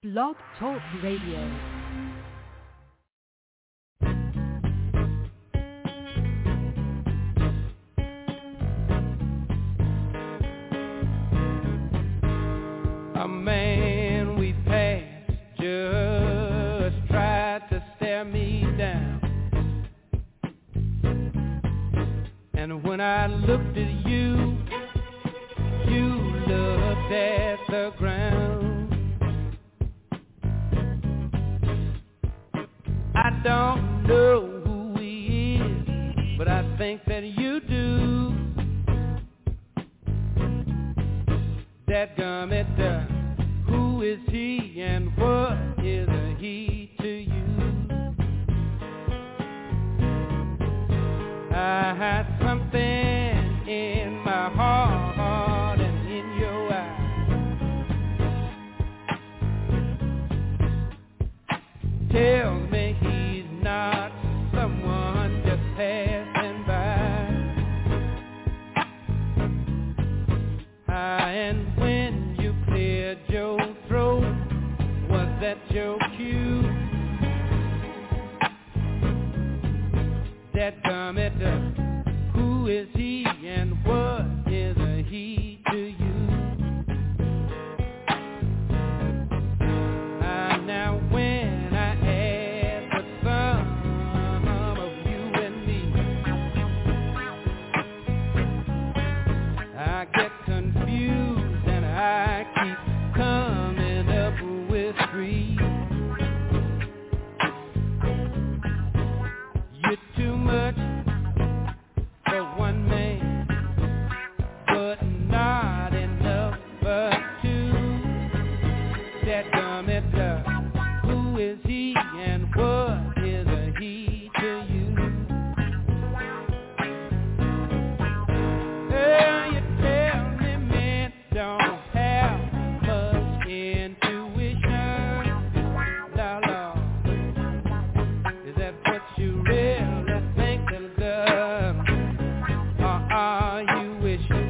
Blog Talk Radio. A man we passed just tried to stare me down. And when I looked at you, you looked at the ground. I don't know who he is, but I think that you do. Dadgummit, who is he and what is a he to you? I had something in my heart and in your eyes. Tells me he's not someone just passing by. And when you cleared your throat, was that your cue? Dadgummit, who is he and what is a he to you? Now when I ask the sum of you and me, I get confused and I keep coming up with three. You're too much for one man, but not enough for two. Dadgummit, who is he and what is a he to you? You tell me men don't have much intuition. La la, is that what you really think, little girl? Or are you wishing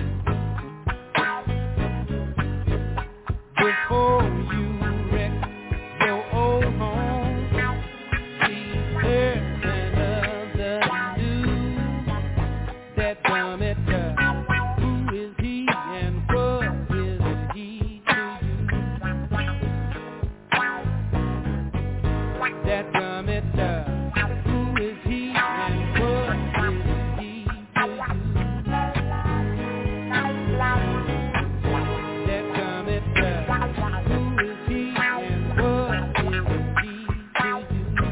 before you wreck your old home? See, there's another new. Dadgummit, who is he and what is he to you? Dadgummit, who is he and what is he to you? Dadgummit, who is he and what is he to you?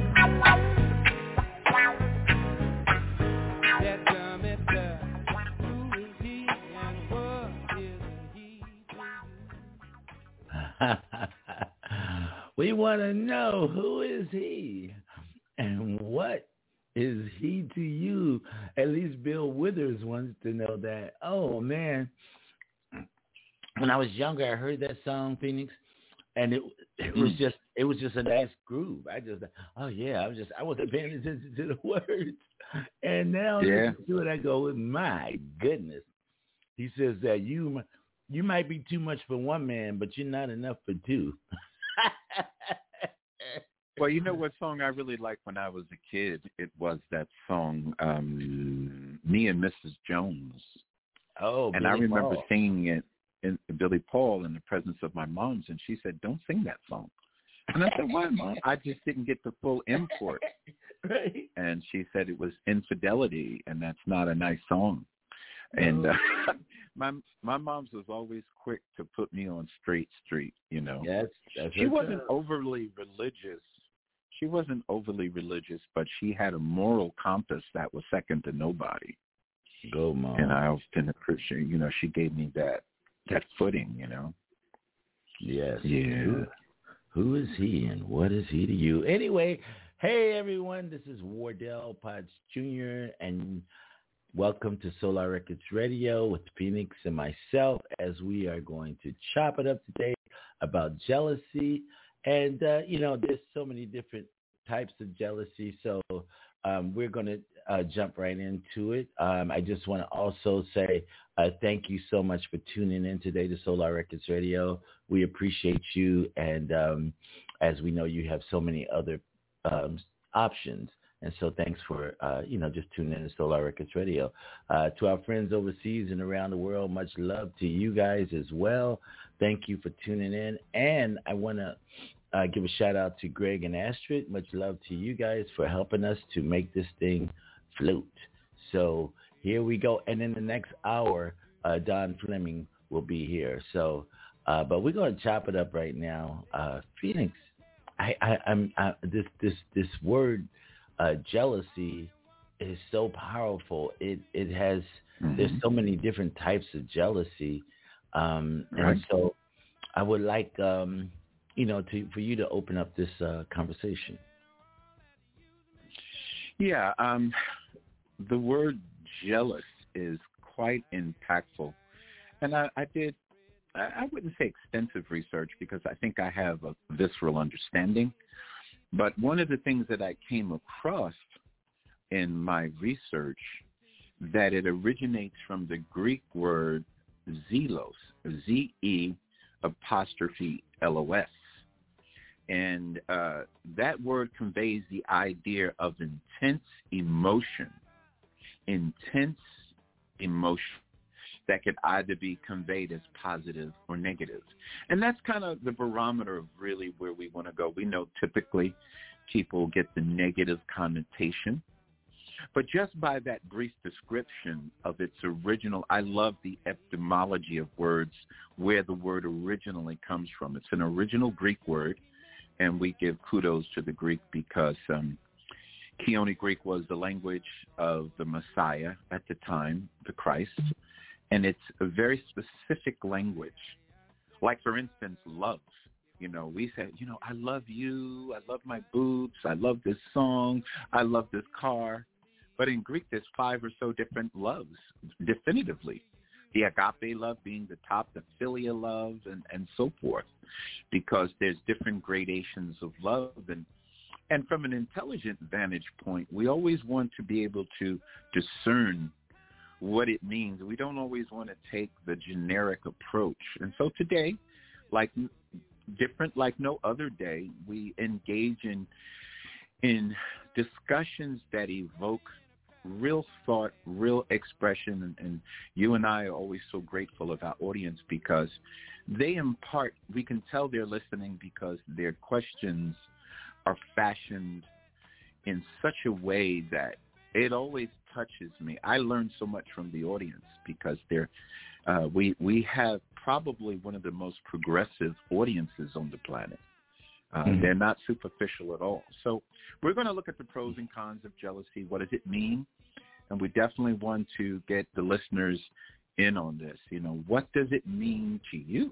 Dadgummit, who is he and what is he to you? We want to know, who is he and what is he to you? At least Bill Withers wants to know that. Oh, man. When I was younger, I heard that song, Phoenix, and it was just a nice groove. I wasn't paying attention to the words. And now listen to it, I go, my goodness. He says that you might be too much for one man, but you're not enough for two. Well, you know what song I really liked when I was a kid? It was that song, Me and Mrs. Jones. Oh, and Billy I remember Paul. singing it in Billy Paul in the presence of my moms, and she said, "Don't sing that song." And I said, "Why, Mom?" I just didn't get the full import. Right. And she said it was infidelity, and that's not a nice song. And my mom's was always quick to put me on straight street, you know. Yes, she wasn't overly religious. She wasn't overly religious, but she had a moral compass that was second to nobody. Go, Mom. And I often appreciate, you know, she gave me that footing, you know. Yes. Yeah. Who is he and what is he to you? Anyway, hey, everyone. This is Wardell Potts Jr., and welcome to Solar Records Radio with Phoenix and myself, as we are going to chop it up today about jealousy. And, there's so many different types of jealousy. So we're going to jump right into it. I just want to also say thank you so much for tuning in today to Solar Records Radio. We appreciate you, and as we know, you have so many other options. And so thanks for, just tuning in to Solar Records Radio. To our friends overseas and around the world, much love to you guys as well. Thank you for tuning in. And I want to give a shout out to Greg and Astrid. Much love to you guys for helping us to make this thing float. So here we go. And in the next hour, Don Fleming will be here. So, but we're going to chop it up right now. Phoenix, this word, jealousy is so powerful. It has there's so many different types of jealousy, and so I would like for you to open up this conversation. Yeah, the word jealous is quite impactful, and I wouldn't say extensive research because I think I have a visceral understanding. But one of the things that I came across in my research, that it originates from the Greek word zelos, Z-E''Los. And that word conveys the idea of intense emotion that could either be conveyed as positive or negative. And that's kind of the barometer of really where we want to go. We know typically people get the negative connotation, but just by that brief description of its original, I love the etymology of words, where the word originally comes from. It's an original Greek word, and we give kudos to the Greek because Koine Greek was the language of the Messiah at the time, the Christ. And it's a very specific language. Like, for instance, love. We say, I love you. I love my boobs. I love this song. I love this car. But in Greek, there's 5 or so different loves, definitively. The agape love being the top, the philia love, and so forth, because there's different gradations of love. And from an intelligent vantage point, we always want to be able to discern what it means. We don't always want to take the generic approach. And so today, like no other day, we engage in discussions that evoke real thought, real expression. And you and I are always so grateful of our audience because they impart, we can tell they're listening because their questions are fashioned in such a way that it always touches me. I learn so much from the audience because we have probably one of the most progressive audiences on the planet. They're not superficial at all. So we're going to look at the pros and cons of jealousy. What does it mean? And we definitely want to get the listeners in on this. What does it mean to you?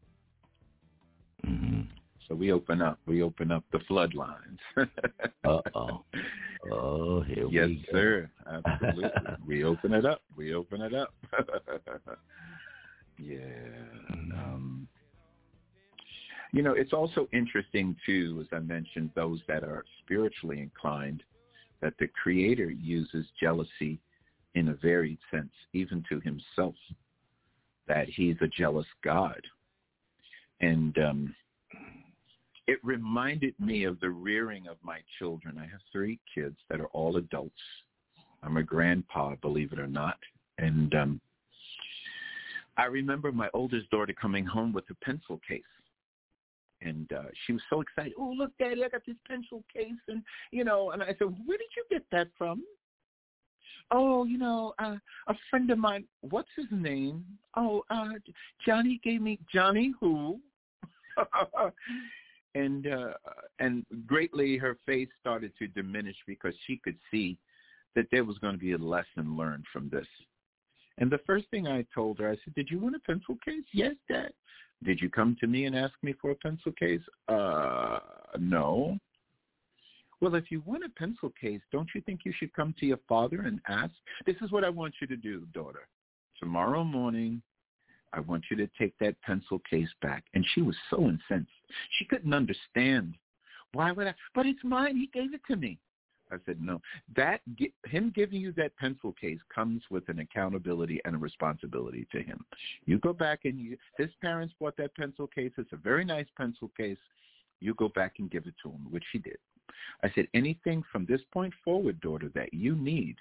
Mm-hmm. So we open up the floodlines. Uh-oh. Oh, here we go. Yes, sir. Absolutely. We open it up. Yeah. It's also interesting, too, as I mentioned, those that are spiritually inclined, that the Creator uses jealousy in a varied sense, even to himself, that he's a jealous God. And it reminded me of the rearing of my children. I have 3 kids that are all adults. I'm a grandpa, believe it or not. And I remember my oldest daughter coming home with a pencil case. And she was so excited. Oh, look, Daddy, I got this pencil case. And, and I said, where did you get that from? Oh, a friend of mine. What's his name? Oh, Johnny gave me. Johnny who? And greatly her face started to diminish because she could see that there was going to be a lesson learned from this. And the first thing I told her, I said, did you want a pencil case? Yes, Dad. Did you come to me and ask me for a pencil case? No. Well, if you want a pencil case, don't you think you should come to your father and ask? This is what I want you to do, daughter. Tomorrow morning, I want you to take that pencil case back. And she was so incensed. She couldn't understand. Why would I? But it's mine. He gave it to me. I said, no. Him giving you that pencil case comes with an accountability and a responsibility to him. You go back and his parents bought that pencil case. It's a very nice pencil case. You go back and give it to him, which he did. I said, anything from this point forward, daughter, that you need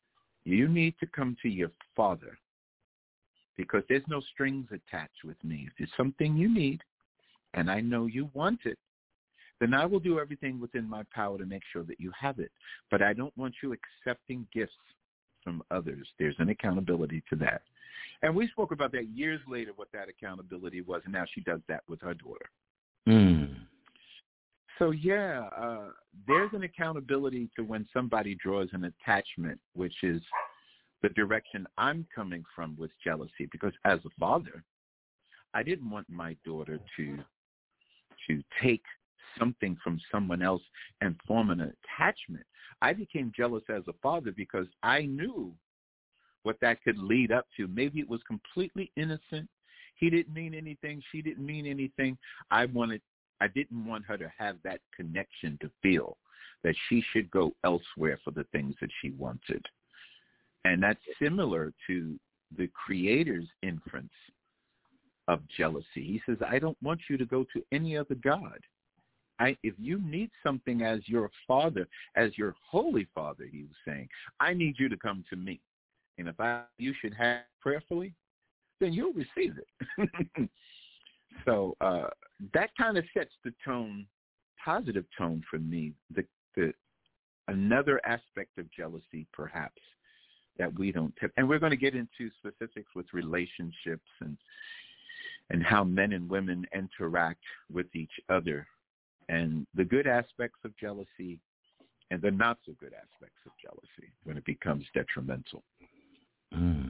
to come to your father, because there's no strings attached with me. If there's something you need and I know you want it, then I will do everything within my power to make sure that you have it. But I don't want you accepting gifts from others. There's an accountability to that. And we spoke about that years later, what that accountability was, and now she does that with her daughter. Mm. So, there's an accountability to when somebody draws an attachment, which is the direction I'm coming from with jealousy, because as a father, I didn't want my daughter to take something from someone else and form an attachment. I became jealous as a father because I knew what that could lead up to. Maybe it was completely innocent. He didn't mean anything. She didn't mean anything. I didn't want her to have that connection, to feel that she should go elsewhere for the things that she wanted. And that's similar to the Creator's inference of jealousy. He says, I don't want you to go to any other God. If you need something as your father, as your holy father, he was saying, I need you to come to me. And if you should have prayerfully, then you'll receive it. So that kind of sets the tone, positive tone for me. The another aspect of jealousy, perhaps, that we don't tip. And we're going to get into specifics with relationships and how men and women interact with each other, and the good aspects of jealousy and the not so good aspects of jealousy when it becomes detrimental. Mm.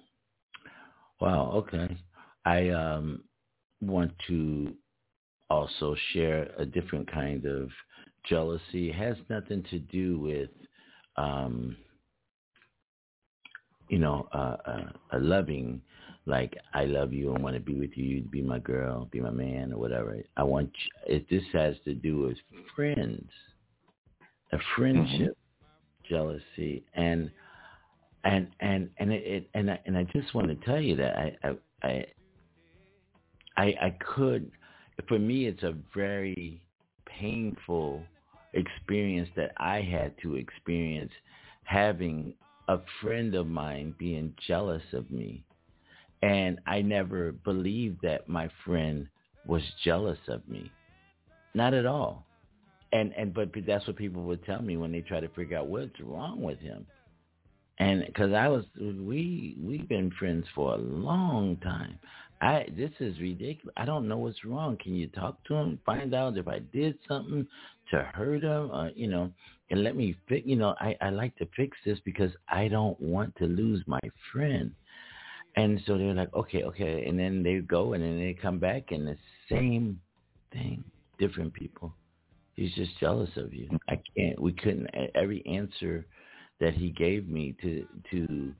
Wow, okay. I want to also share a different kind of jealousy. It has nothing to do with, a loving, like I love you and want to be with you, be my girl, be my man, or whatever. This has to do with friends, a friendship, jealousy, and I just want to tell you that I could, for me, it's a very painful experience that I had to experience, having a friend of mine being jealous of me. And I never believed that my friend was jealous of me. Not at all. But that's what people would tell me when they try to figure out what's wrong with him. And because we've been friends for a long time. This is ridiculous. I don't know what's wrong. Can you talk to him, find out if I did something to hurt him, and let me fix, I like to fix this because I don't want to lose my friend. And so they're like, okay. And then they go and then they come back and the same thing, different people. He's just jealous of you. Every answer that he gave me to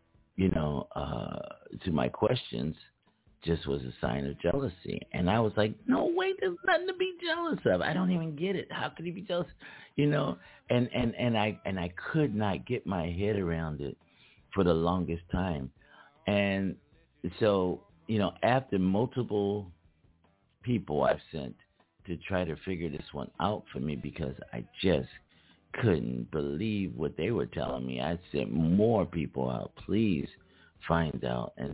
my questions just was a sign of jealousy. And I was like, no, wait, there's nothing to be jealous of. I don't even get it. How could he be jealous? And I could not get my head around it for the longest time. And so, after multiple people I've sent to try to figure this one out for me, because I just couldn't believe what they were telling me, I sent more people out, please find out. And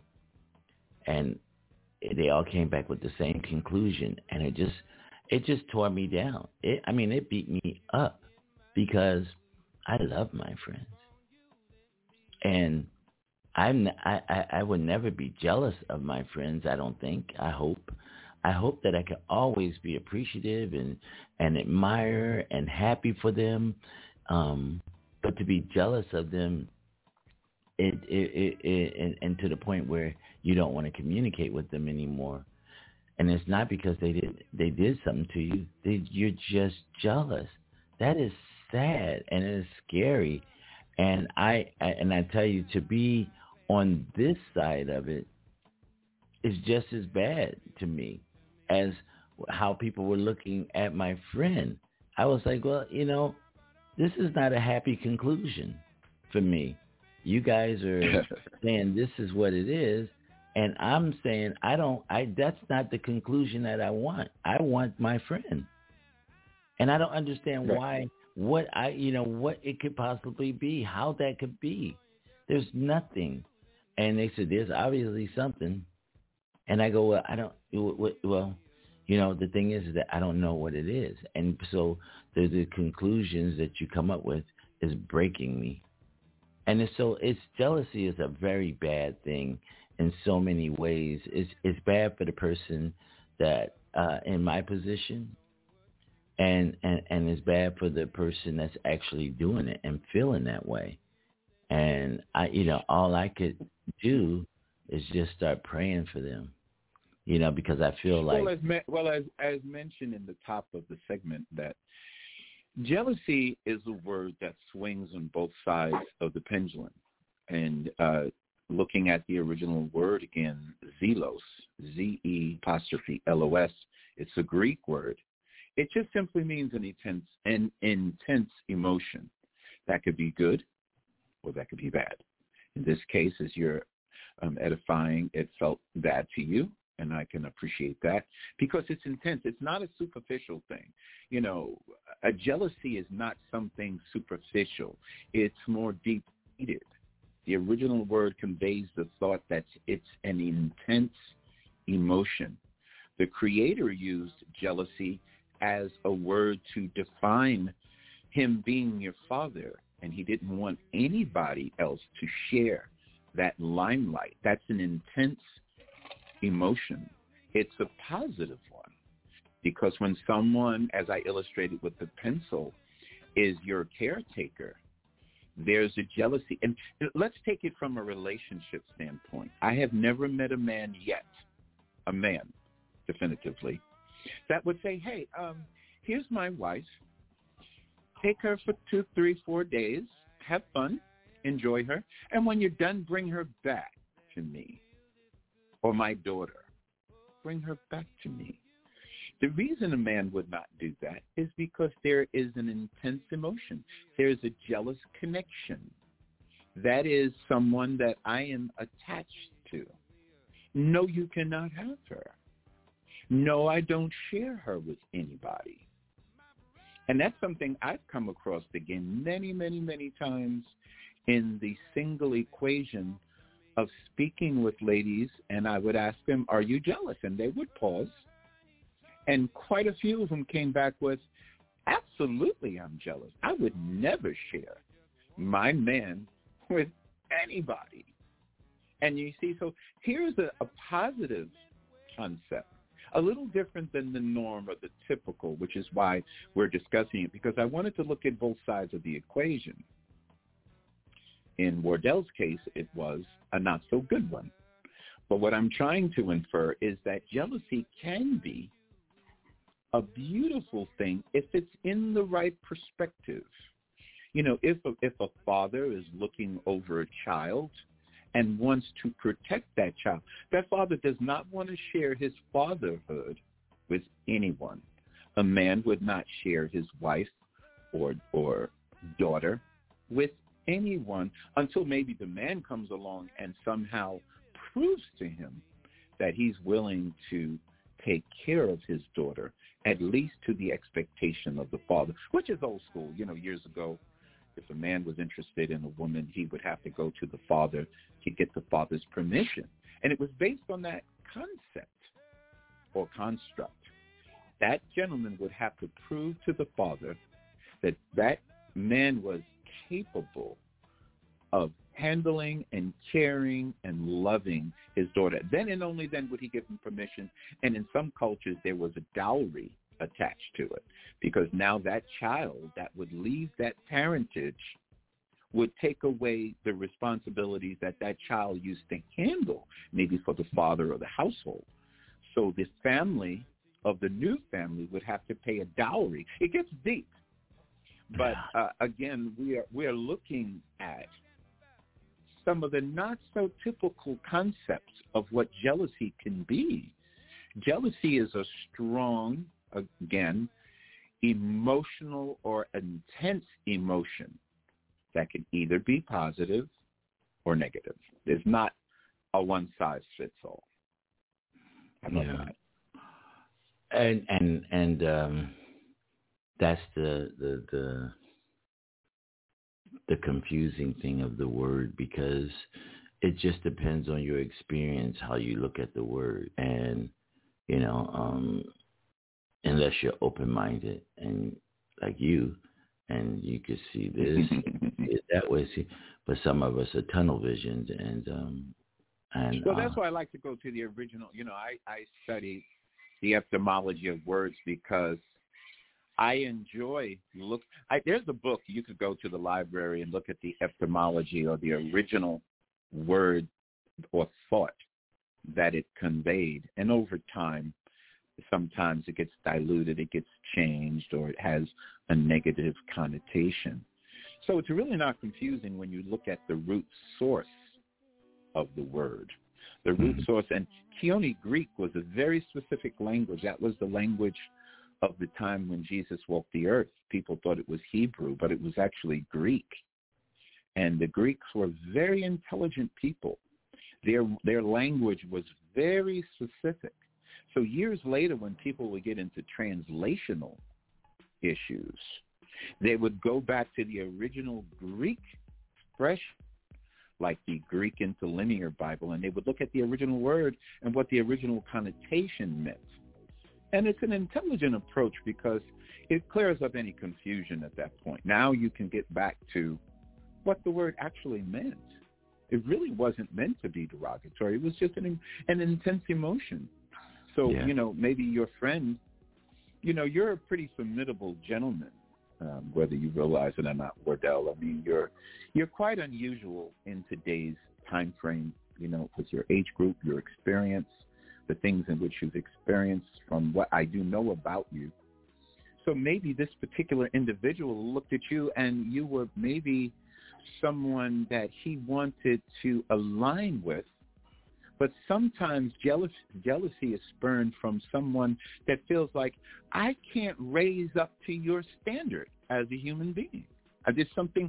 they all came back with the same conclusion, and it just tore me down. It beat me up because I love my friends, and I would never be jealous of my friends. I don't think. I hope that I can always be appreciative and admire and happy for them. But to be jealous of them, and to the point where you don't want to communicate with them anymore. And it's not because they did something to you. You're just jealous. That is sad and it is scary. And I tell you, to be on this side of it is just as bad to me as how people were looking at my friend. I was like, well, this is not a happy conclusion for me. You guys are saying this is what it is, and I'm saying that's not the conclusion that I want. I want my friend. And I don't understand why, what it could possibly be, how that could be. There's nothing. And they said, there's obviously something. And I go, the thing is that I don't know what it is. And so the conclusions that you come up with is breaking me. And it's jealousy is a very bad thing in so many ways. It's bad for the person that in my position, and it's bad for the person that's actually doing it and feeling that way. And all I could do is just start praying for them, because I feel like as mentioned in the top of the segment, that jealousy is a word that swings on both sides of the pendulum. And looking at the original word again, zelos, Z-E'-L-O-S, it's a Greek word. It just simply means an intense emotion. That could be good or that could be bad. In this case, as you're edifying, it felt bad to you, and I can appreciate that because it's intense. It's not a superficial thing. A jealousy is not something superficial. It's more deep-seated. The original word conveys the thought that it's an intense emotion. The Creator used jealousy as a word to define him being your father, and he didn't want anybody else to share that limelight. That's an intense emotion. It's a positive one because when someone, as I illustrated with the pencil, is your caretaker, there's a jealousy. And let's take it from a relationship standpoint. I have never met a man yet, definitively, that would say, hey, here's my wife. Take her for 2, 3, 4 days. Have fun. Enjoy her. And when you're done, bring her back to me. Or my daughter. Bring her back to me. The reason a man would not do that is because there is an intense emotion. There's a jealous connection. That is someone that I am attached to. No, you cannot have her. No, I don't share her with anybody. And that's something I've come across again many, many, many times in the single equation of speaking with ladies, and I would ask them, are you jealous? And they would pause. And quite a few of them came back with, absolutely I'm jealous. I would never share my man with anybody. And you see, so here's a positive concept, a little different than the norm or the typical, which is why we're discussing it, because I wanted to look at both sides of the equation. In Wardell's case, it was a not-so-good one. But what I'm trying to infer is that jealousy can be a beautiful thing if it's in the right perspective. If a father is looking over a child and wants to protect that child, that father does not want to share his fatherhood with anyone. A man would not share his wife or daughter with anyone until maybe the man comes along and somehow proves to him that he's willing to take care of his daughter, at least to the expectation of the father, which is old school. Years ago, if a man was interested in a woman, he would have to go to the father to get the father's permission. And it was based on that concept or construct. That gentleman would have to prove to the father that that man was capable of handling and caring and loving his daughter. Then and only then would he give him permission. And in some cultures, there was a dowry attached to it, because now that child that would leave that parentage would take away the responsibilities that child used to handle, maybe for the father or the household. So the family of the new family would have to pay a dowry. It gets deep. But again, we are looking at some of the not-so-typical concepts of what jealousy can be. Jealousy is a strong, again, emotional or intense emotion that can either be positive or negative. There's not a one-size-fits-all. How about that? And that's the confusing thing of the word, because it just depends on your experience how you look at the word, and unless you're open-minded and like you, and you could see this see it that way. But some of us are tunnel visioned, and well, that's why I like to go to the original. I study the etymology of words because I enjoy there's a book you could go to the library and look at the etymology or the original word or thought that it conveyed, and over time, sometimes it gets diluted, it gets changed, or it has a negative connotation. So it's really not confusing when you look at the root source of the word. The root source, and Koine Greek was a very specific language. That was the language of the time when Jesus walked the earth. People thought it was Hebrew, but it was actually Greek. And the Greeks were very intelligent people. Their language was very specific. So years later, when people would get into translational issues, they would go back to the original Greek expression, like the Greek Interlinear Bible, and they would look at the original word and what the original connotation meant. And it's an intelligent approach because it clears up any confusion at that point. Now you can get back to what the word actually meant. It really wasn't meant to be derogatory. It was just an intense emotion. So, maybe your friend, you're a pretty formidable gentleman, whether you realize it or not, Wardell. I mean, you're quite unusual in today's time frame, with your age group, your experience, the things in which you've experienced from what I do know about you. So maybe this particular individual looked at you and you were maybe someone that he wanted to align with, but sometimes jealousy is spurned from someone that feels like, I can't raise up to your standard as a human being. There's something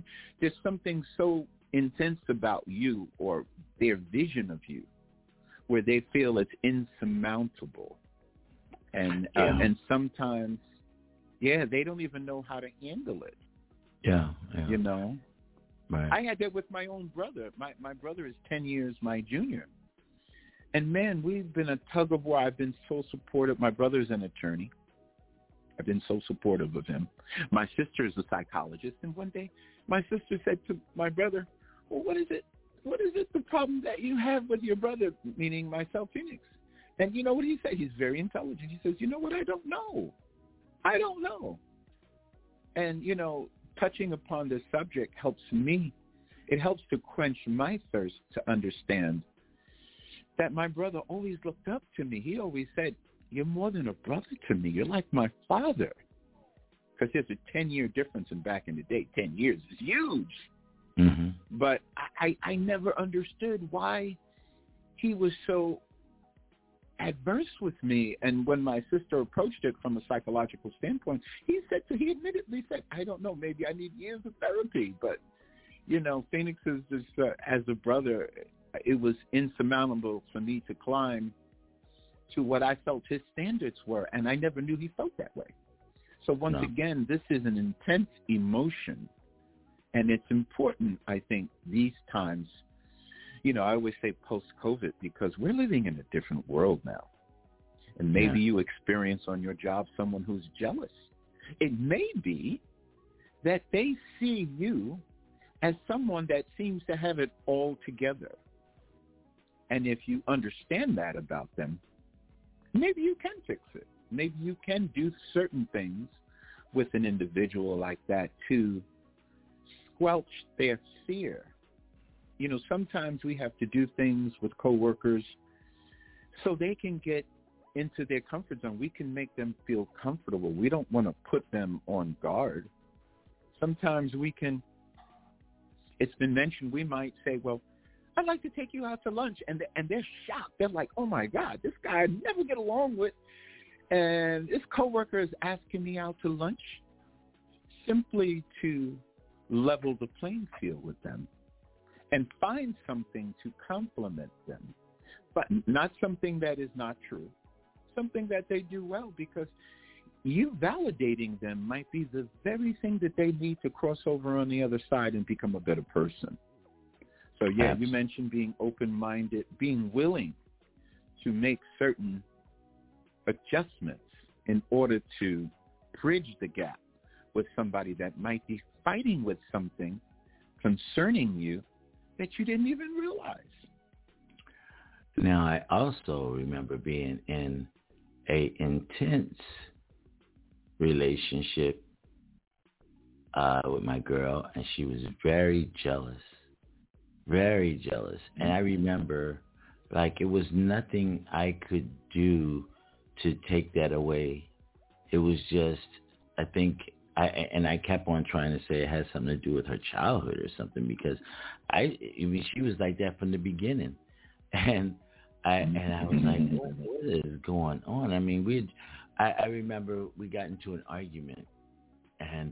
so intense about you or their vision of you where they feel it's insurmountable. And sometimes, they don't even know how to handle it. Yeah. Right. I had that with my own brother. My brother is 10 years my junior. And, man, we've been a tug of war. I've been so supportive. My brother's an attorney. I've been so supportive of him. My sister is a psychologist. And one day my sister said to my brother, well, what is it the problem that you have with your brother, meaning myself, Phoenix? And you know what he said? He's very intelligent. He says, you know what? I don't know. And, touching upon this subject helps me. It helps to quench my thirst to understand that my brother always looked up to me. He always said, you're more than a brother to me. You're like my father. Because there's a 10-year difference, and back in the day, 10 years is huge. Mm-hmm. But I never understood why he was so adverse with me. And when my sister approached it from a psychological standpoint, he admittedly said, I don't know, maybe I need years of therapy. But, Phoenix is as a brother, it was insurmountable for me to climb to what I felt his standards were, and I never knew he felt that way. So once again, this is an intense emotion, and it's important, I think, these times. I always say post-COVID because we're living in a different world now. And maybe you experience on your job someone who's jealous. It may be that they see you as someone that seems to have it all together. And if you understand that about them, maybe you can fix it. Maybe you can do certain things with an individual like that to squelch their fear. Sometimes we have to do things with coworkers so they can get into their comfort zone. We can make them feel comfortable. We don't want to put them on guard. Sometimes it's been mentioned, we might say, well, I'd like to take you out to lunch. And they're shocked. They're like, oh, my God, this guy I never get along with. And this coworker is asking me out to lunch simply to level the playing field with them and find something to compliment them, but not something that is not true, something that they do well, because you validating them might be the very thing that they need to cross over on the other side and become a better person. So, yeah, you mentioned being open-minded, being willing to make certain adjustments in order to bridge the gap with somebody that might be fighting with something concerning you that you didn't even realize. Now, I also remember being in a intense relationship with my girl, and she was very jealous. And I remember, like, it was nothing I could do to take that away. It was just, I think, I kept on trying to say it had something to do with her childhood or something, because she was like that from the beginning. And I was like, what is going on? I mean, I remember we got into an argument, and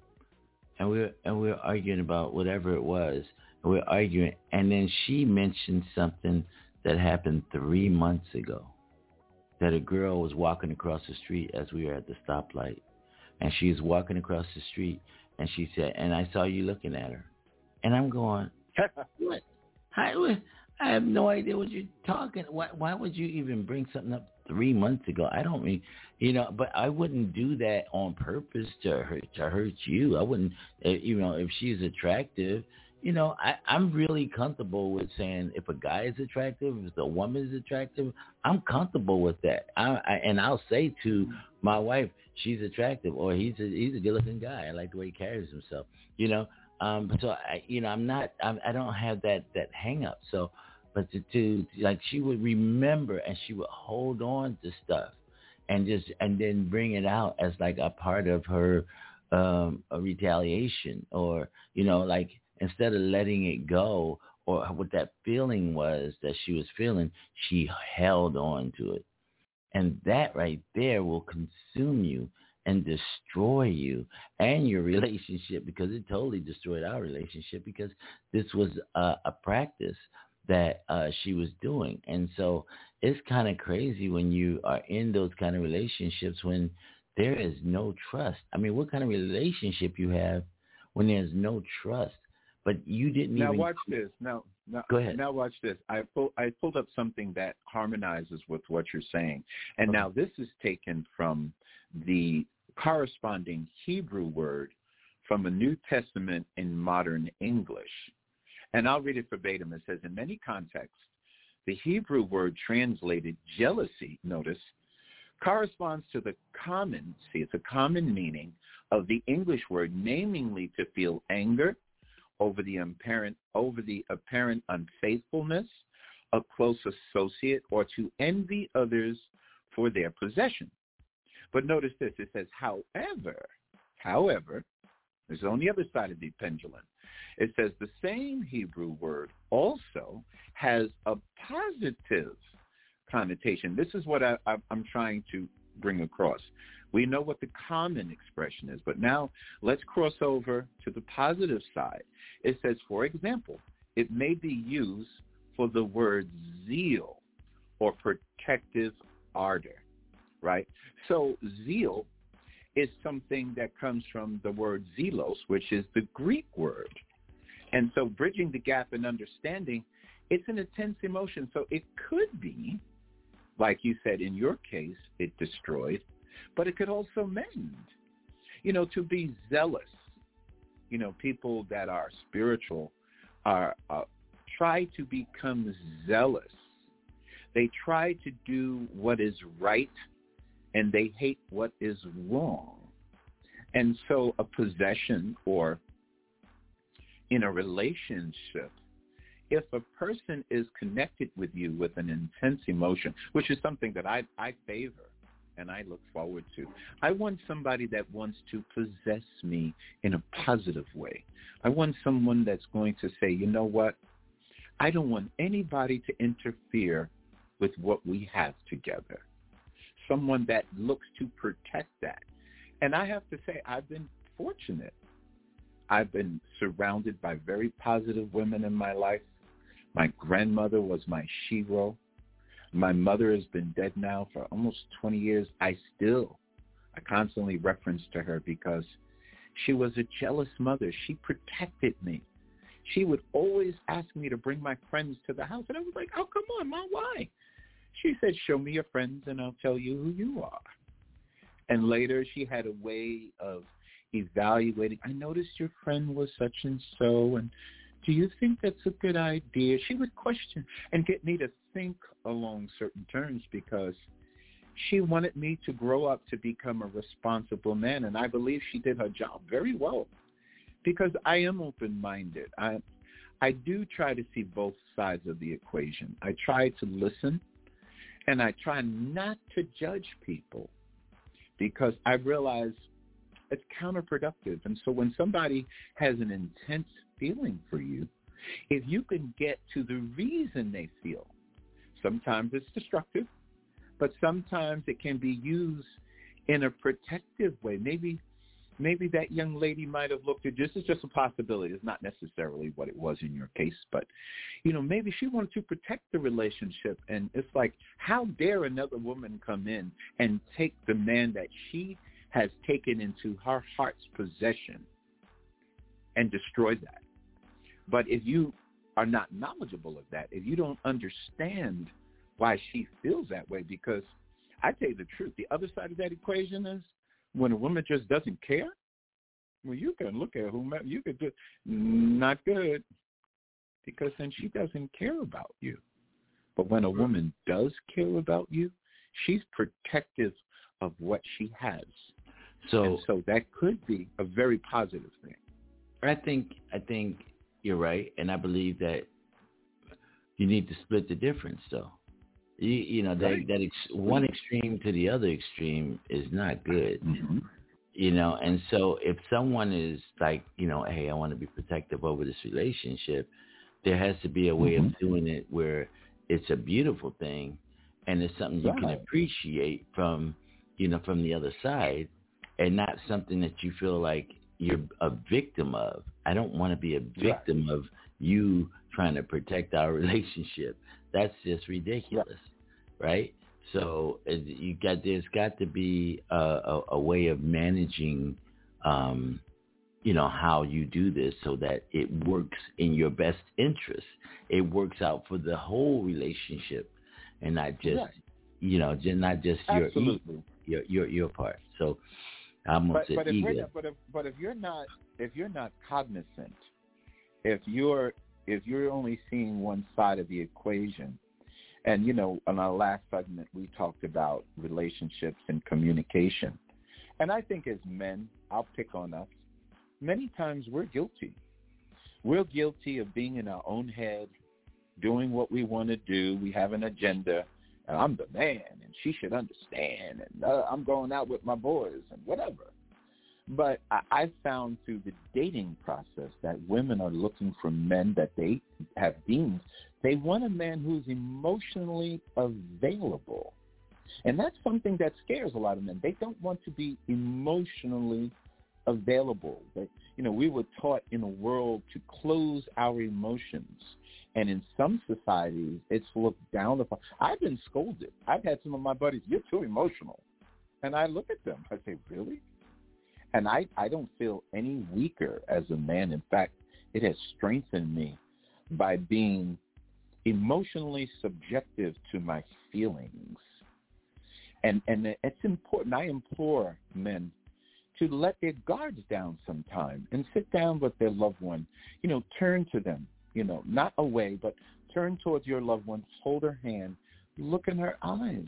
we were arguing about whatever it was. And we were arguing, and then she mentioned something that happened 3 months ago, that a girl was walking across the street as we were at the stoplight, and she was walking across the street, and she said, and I saw you looking at her. And I'm going, what? I have no idea what you're talking. Why would you even bring something up 3 months ago? I don't mean, but I wouldn't do that on purpose to hurt you. I wouldn't, if she's attractive, I'm really comfortable with saying if a guy is attractive, if the woman is attractive, I'm comfortable with that. And I'll say to my wife, she's attractive, or he's a good-looking guy. I like the way he carries himself. So I don't have that hang up. So, but to like, she would remember and she would hold on to stuff, and then bring it out as like a part of her a retaliation, or like, instead of letting it go, or what that feeling was that she was feeling, she held on to it. And that right there will consume you and destroy you and your relationship, because it totally destroyed our relationship, because this was a practice that she was doing. And so it's kind of crazy when you are in those kind of relationships when there is no trust. I mean, what kind of relationship you have when there's no trust? But you didn't now even... watch this. Now, go ahead. Now watch this. I pulled up something that harmonizes with what you're saying. And now this is taken from the corresponding Hebrew word from a New Testament in modern English. And I'll read it verbatim. It says, in many contexts, the Hebrew word translated jealousy, notice, corresponds to the common, it's a common meaning of the English word, namely to feel anger over the apparent unfaithfulness, a close associate, or to envy others for their possession. But notice this, it says, however, there's on the other side of the pendulum. It says the same Hebrew word also has a positive connotation. This is what I'm trying to bring across. We know what the common expression is, but now let's cross over to the positive side. It says, for example, it may be used for the word zeal or protective ardor, right? So zeal is something that comes from the word zelos, which is the Greek word. And so bridging the gap in understanding, it's an intense emotion. So it could be, like you said, in your case, it destroyed, but it could also mend. To be zealous, people that are spiritual are try to become zealous. They try to do what is right, and they hate what is wrong. And so a possession, or in a relationship, if a person is connected with you with an intense emotion, which is something that I favor and I look forward to. I want somebody that wants to possess me in a positive way. I want someone that's going to say, you know what? I don't want anybody to interfere with what we have together. someone that looks to protect that. And I have to say, I've been fortunate. I've been surrounded by very positive women in my life. My grandmother was my shero. My mother has been dead now for almost 20 years. I constantly reference to her because she was a jealous mother. She protected me. She would always ask me to bring my friends to the house. And I was like, oh, come on, Mom, why? She said, show me your friends and I'll tell you who you are. And later she had a way of evaluating. I noticed your friend was such and so, and do you think that's a good idea? She would question and get me to think along certain terms because she wanted me to grow up to become a responsible man. And I believe she did her job very well because I am open-minded. I do try to see both sides of the equation. I try to listen, and I try not to judge people because I realize it's counterproductive. And so when somebody has an intense feeling for you, if you can get to the reason they feel, sometimes it's destructive, but sometimes it can be used in a protective way. Maybe that young lady might have looked at, this is just a possibility. It's not necessarily what it was in your case, but, maybe she wanted to protect the relationship. And it's like, how dare another woman come in and take the man that she has taken into her heart's possession and destroy that. But if you are not knowledgeable of that, if you don't understand why she feels that way, because I tell you the truth, the other side of that equation is when a woman just doesn't care, well, you can look at whomever, you could do not good, because then she doesn't care about you. But when a woman does care about you, she's protective of what she has. So that could be a very positive thing. I think you're right, and I believe that you need to split the difference, though. One extreme to the other extreme is not good. Mm-hmm. And so if someone is like, hey, I want to be protective over this relationship, there has to be a way of doing it where it's a beautiful thing and it's something you can appreciate from the other side, and not something that you feel like you're a victim of. I don't want to be a victim of you trying to protect our relationship. That's just ridiculous, right? So there's got to be a way of managing, how you do this so that it works in your best interest. It works out for the whole relationship, and not just, not just your part. So I'm gonna say either. But if you're not cognizant, if you're only seeing one side of the equation, and in our last segment we talked about relationships and communication, and I think as men, I'll pick on us. Many times we're guilty. We're guilty of being in our own head, doing what we want to do. We have an agenda. And I'm the man, and she should understand, and I'm going out with my boys and whatever. But I found through the dating process that women are looking for men that they have deemed. They want a man who's emotionally available. And that's something that scares a lot of men. They don't want to be emotionally available. We were taught in a world to close our emotions. And in some societies, it's looked down upon. I've been scolded. I've had some of my buddies, you're too emotional. And I look at them. I say, really? And I don't feel any weaker as a man. In fact, it has strengthened me by being emotionally subjective to my feelings. And it's important. I implore men to let their guards down sometime and sit down with their loved one. Turn to them. Not away, but turn towards your loved one, hold her hand, look in her eyes,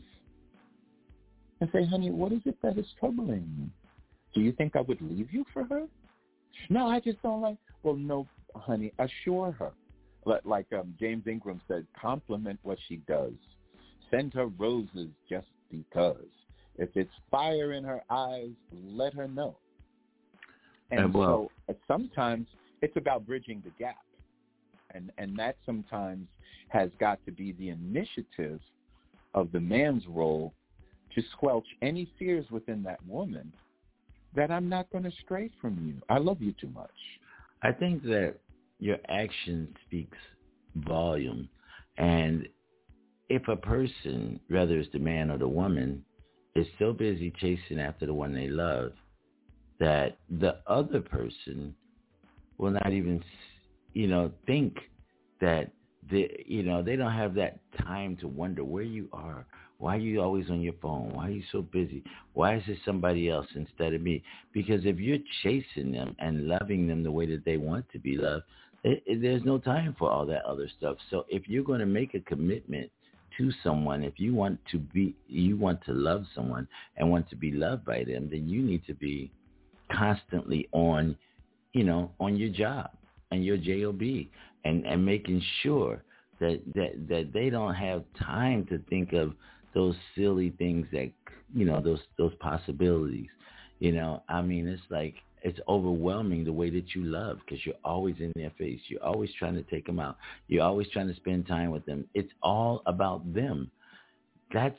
and say, honey, what is it that is troubling you? Do you think I would leave you for her? No, I just don't like. Well, no, honey, assure her. Like James Ingram said, compliment what she does. Send her roses just because. If it's fire in her eyes, let her know. And so sometimes it's about bridging the gap. And that sometimes has got to be the initiative of the man's role to squelch any fears within that woman that I'm not going to stray from you. I love you too much. I think that your action speaks volume. And if a person, whether it's the man or the woman, is so busy chasing after the one they love that the other person will not even, think that they don't have that time to wonder where you are. Why are you always on your phone? Why are you so busy? Why is it somebody else instead of me? Because if you're chasing them and loving them the way that they want to be loved, there's no time for all that other stuff. So if you're going to make a commitment to someone, if you want to love someone and want to be loved by them, then you need to be constantly on your job and your job and making sure that they don't have time to think of those silly things that, those possibilities. It's like, it's overwhelming the way that you love because you're always in their face. You're always trying to take them out. You're always trying to spend time with them. It's all about them. That's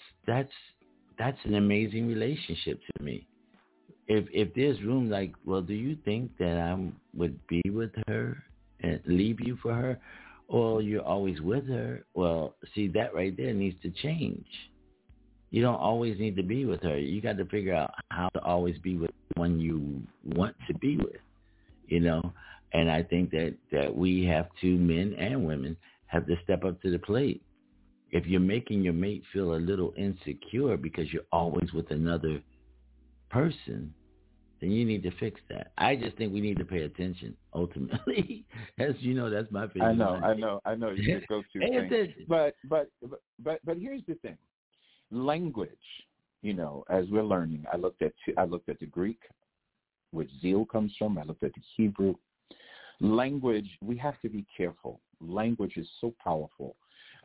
an amazing relationship to me. If there's room, like, well, do you think that I would be with her and leave you for her, or you're always with her? Well, see, that right there needs to change. You don't always need to be with her. You got to figure out how to always be with the one you want to be with, And I think that we have to, men and women, have to step up to the plate. If you're making your mate feel a little insecure because you're always with another person, then you need to fix that. I just think we need to pay attention, ultimately. As you know, that's my favorite. I know. You just go to things. But here's the thing. Language, as we're learning, I looked at the Greek, which zeal comes from. I looked at the Hebrew. Language, we have to be careful. Language is so powerful.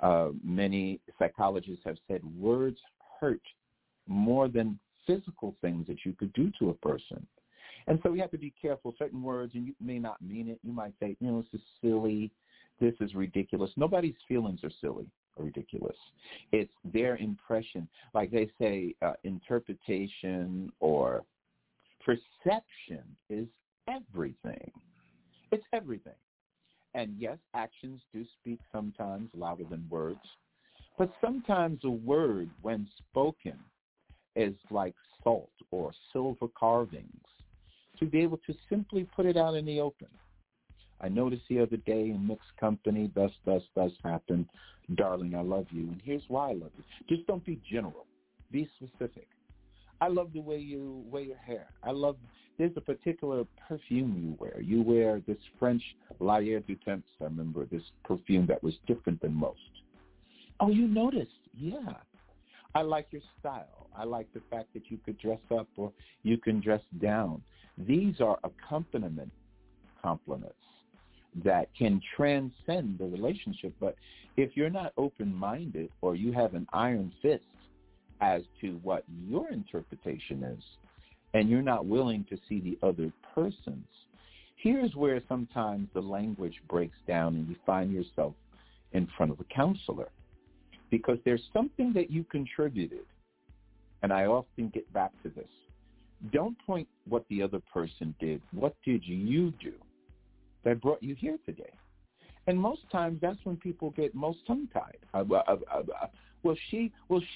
Many psychologists have said words hurt more than physical things that you could do to a person. And so we have to be careful. Certain words, and you may not mean it. You might say, this is silly. This is ridiculous. Nobody's feelings are silly or ridiculous. It's their impression. Like they say, interpretation or perception is everything. It's everything. And yes, actions do speak sometimes louder than words. But sometimes a word, when spoken, is like salt or silver carvings, to be able to simply put it out in the open. I noticed the other day in mixed company, thus happened. Darling, I love you. And here's why I love you. Just don't be general. Be specific. I love the way you wear your hair. There's a particular perfume you wear. You wear this French La Air du Temps, I remember, this perfume that was different than most. Oh, you noticed? Yeah. I like your style. I like the fact that you could dress up or you can dress down. These are accompaniment compliments that can transcend the relationship. But if you're not open-minded or you have an iron fist as to what your interpretation is, and you're not willing to see the other person's, here's where sometimes the language breaks down and you find yourself in front of a counselor. Because there's something that you contributed, and I often get back to this. Don't point what the other person did. What did you do that brought you here today? And most times that's when people get most tongue-tied. Will he?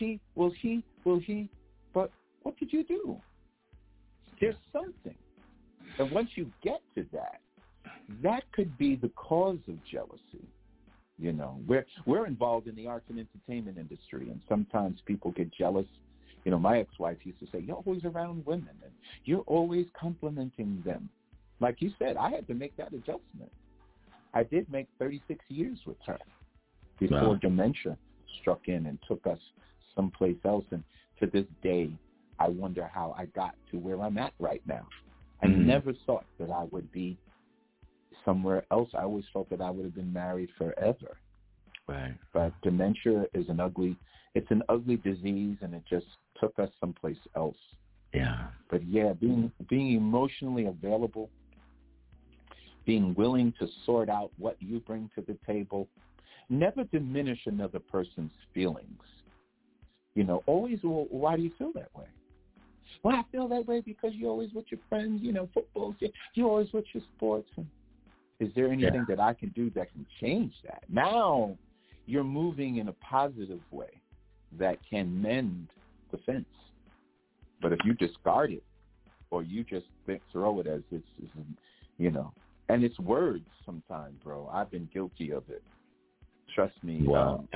But what did you do? There's something. And once you get to that could be the cause of jealousy. We're involved in the arts and entertainment industry, and sometimes people get jealous. My ex-wife used to say, you're always around women, and you're always complimenting them. Like you said, I had to make that adjustment. I did make 36 years with her before dementia struck in and took us someplace else. And to this day, I wonder how I got to where I'm at right now. I never thought that I would be somewhere else. I always felt that I would have been married forever. Right. But dementia is an ugly disease, and it just took us someplace else. Yeah. But yeah, being emotionally available, being willing to sort out what you bring to the table, never diminish another person's feelings. Always, well, why do you feel that way? Well, I feel that way because you're always with your friends, football, you're always with your sports. And is there anything that I can do that can change that? Now you're moving in a positive way that can mend the fence. But if you discard it or you just throw it as it's and it's words sometimes, bro. I've been guilty of it. Trust me. Well,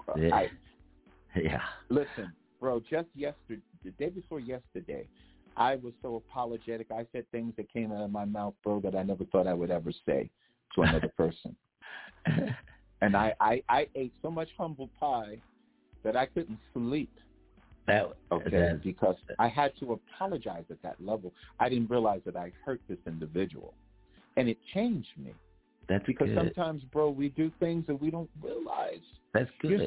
Listen, bro, just yesterday, the day before yesterday, I was so apologetic. I said things that came out of my mouth, bro, that I never thought I would ever say to another person. And I ate so much humble pie that I couldn't sleep. Because I had to apologize at that level. I didn't realize that I hurt this individual. And it changed me. That's because good. Sometimes, bro, we do things that we don't realize. That's good.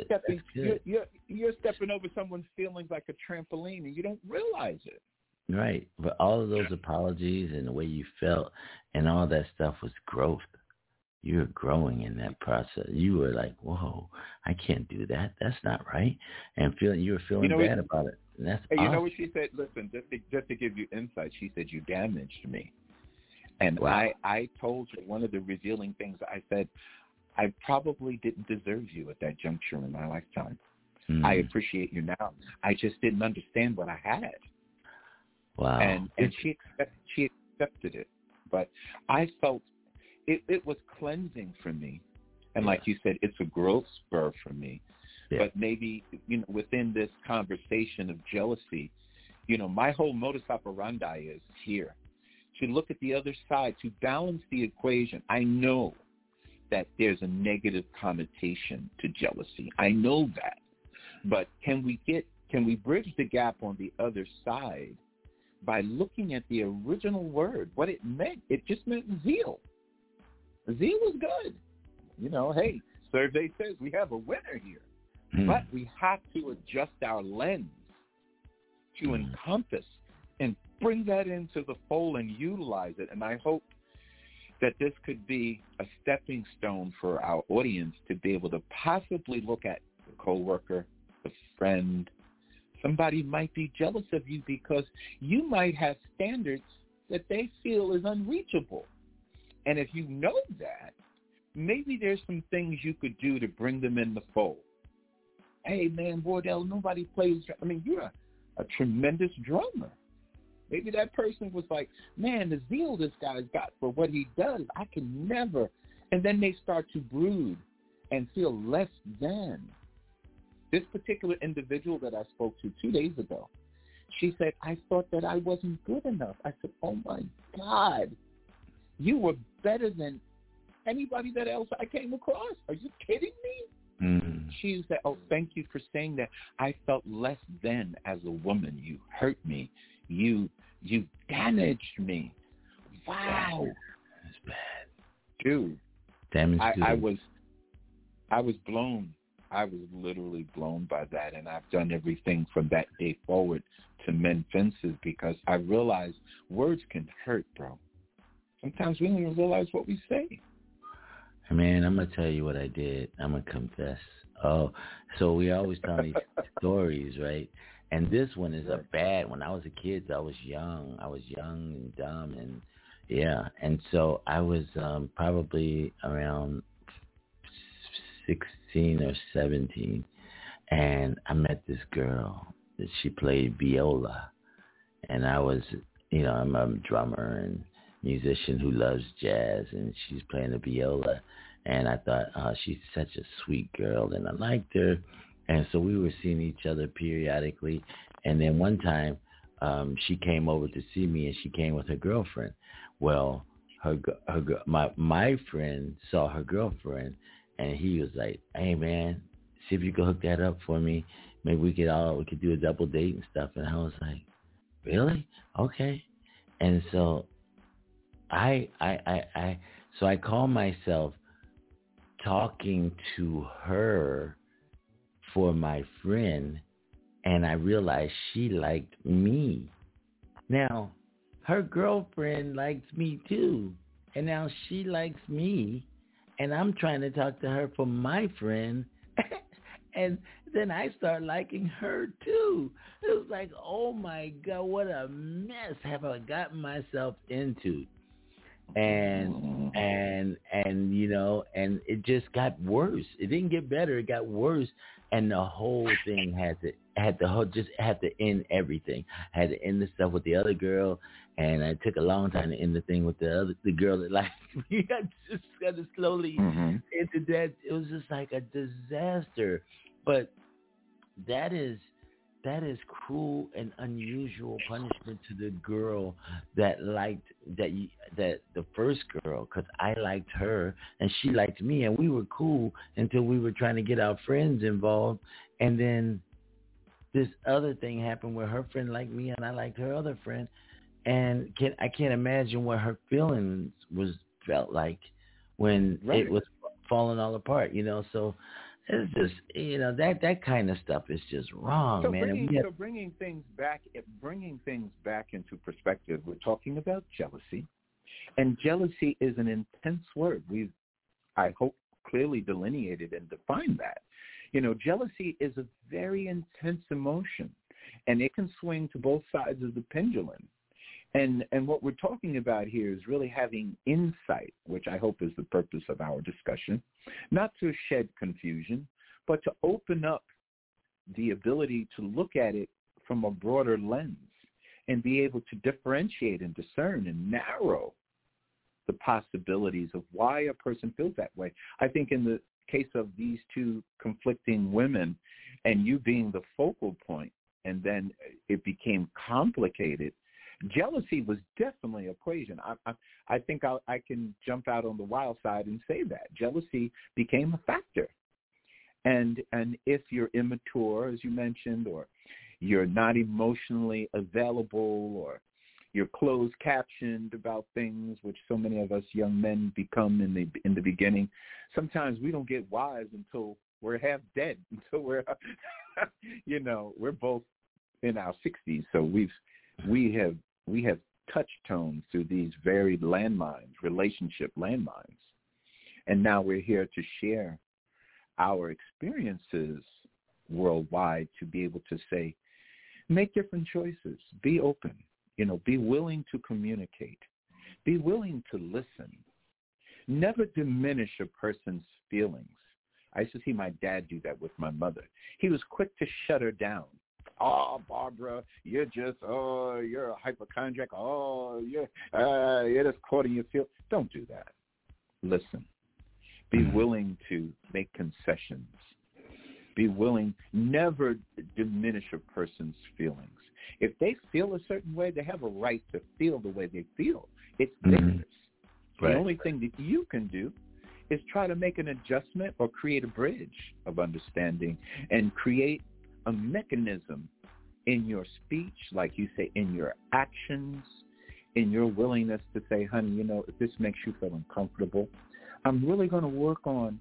You're stepping over someone's feelings like a trampoline, and you don't realize it. Right. But all of those apologies and the way you felt and all that stuff was growth. You were growing in that process. You were like, whoa, I can't do that. That's not right. And you were feeling bad about it. And that's awesome. You know what she said? Listen, just to give you insight, she said, you damaged me. And wow. I told her one of the revealing things. I said, I probably didn't deserve you at that juncture in my lifetime. I appreciate you now. I just didn't understand what I had. Wow. And she accepted it. But I felt it was cleansing for me. And like you said, it's a growth spur for me. Yeah. But maybe, within this conversation of jealousy, my whole modus operandi is here. To look at the other side, to balance the equation. I know that there's a negative connotation to jealousy. I know that. But can we bridge the gap on the other side by looking at the original word, what it meant? It just meant zeal. Zeal was good. Hey, survey says we have a winner here. But we have to adjust our lens to encompass and bring that into the fold and utilize it. And I hope that this could be a stepping stone for our audience to be able to possibly look at the coworker, the friend. Somebody might be jealous of you because you might have standards that they feel is unreachable. And if you know that, maybe there's some things you could do to bring them in the fold. Hey, man, Wardell, nobody plays. I mean, you're a tremendous drummer. Maybe that person was like, man, the zeal this guy's got for what he does, I can never. And then they start to brood and feel less than. This particular individual that I spoke to 2 days ago, she said, I thought that I wasn't good enough. I said, oh, my God, you were better than anybody that else I came across. Are you kidding me? She said, oh, thank you for saying that. I felt less than as a woman. You hurt me. You damaged me. Wow. That's bad. Dude. Damaged I was blown. I was literally blown by that, and I've done everything from that day forward to mend fences because I realized words can hurt, bro. Sometimes we don't even realize what we say. Man, I'm going to tell you what I did. I'm going to confess. Oh, so we always tell these stories, right? And this one is a bad one. I was a kid. I was young. And dumb. And, yeah. And so I was probably around 16 or 17. And I met this girl. She played viola. And I was, I'm a drummer and musician who loves jazz. And she's playing the viola. And I thought, oh, she's such a sweet girl, and I liked her. And so we were seeing each other periodically. And then one time, she came over to see me, and she came with her girlfriend. Well, my friend saw her girlfriend, and he was like, "Hey, man, see if you can hook that up for me. Maybe we could do a double date and stuff." And I was like, "Really? Okay." And so I call myself talking to her for my friend, and I realized she liked me. Now, her girlfriend likes me too, and now she likes me, and I'm trying to talk to her for my friend, And then I start liking her too. It was like, oh my God, what a mess have I gotten myself into? And you know, and it just got worse. It didn't get better, it got worse. And the whole thing had to end everything. I had to end the stuff with the other girl, and it took a long time to end the thing with the girl that liked me. I just got to slowly into that. It was just like a disaster. But that is cruel and unusual punishment to the girl that liked that the first girl, because I liked her and she liked me and we were cool until we were trying to get our friends involved, and then this other thing happened where her friend liked me and I liked her other friend, and I can't imagine what her feelings felt like when it was falling all apart, you know. So it's just, you know, that kind of stuff is just wrong, so man. Bringing things back into perspective, we're talking about jealousy, and jealousy is an intense word. I hope, clearly delineated and defined that. You know, jealousy is a very intense emotion, and it can swing to both sides of the pendulum. And what we're talking about here is really having insight, which I hope is the purpose of our discussion, not to shed confusion, but to open up the ability to look at it from a broader lens and be able to differentiate and discern and narrow the possibilities of why a person feels that way. I think in the case of these two conflicting women and you being the focal point, and then it became complicated, jealousy was definitely an equation. I think I can jump out on the wild side and say that jealousy became a factor. And if you're immature, as you mentioned, or you're not emotionally available, or you're closed captioned about things, which so many of us young men become in the beginning, sometimes we don't get wise until we're half dead, until we're, you know, we're both in our 60s, so we have touch tones through these very landmines, relationship landmines. And now we're here to share our experiences worldwide to be able to say, make different choices, be open, you know, be willing to communicate, be willing to listen, never diminish a person's feelings. I used to see my dad do that with my mother. He was quick to shut her down. Oh, Barbara, you're a hypochondriac. Oh, you're just caught in your field. Don't do that. Listen. Be willing to make concessions. Be willing, never diminish a person's feelings. If they feel a certain way, they have a right to feel the way they feel. It's theirs. Right. The only thing that you can do is try to make an adjustment or create a bridge of understanding and create a mechanism in your speech, like you say, in your actions, in your willingness to say, honey, you know, if this makes you feel uncomfortable, I'm really going to work on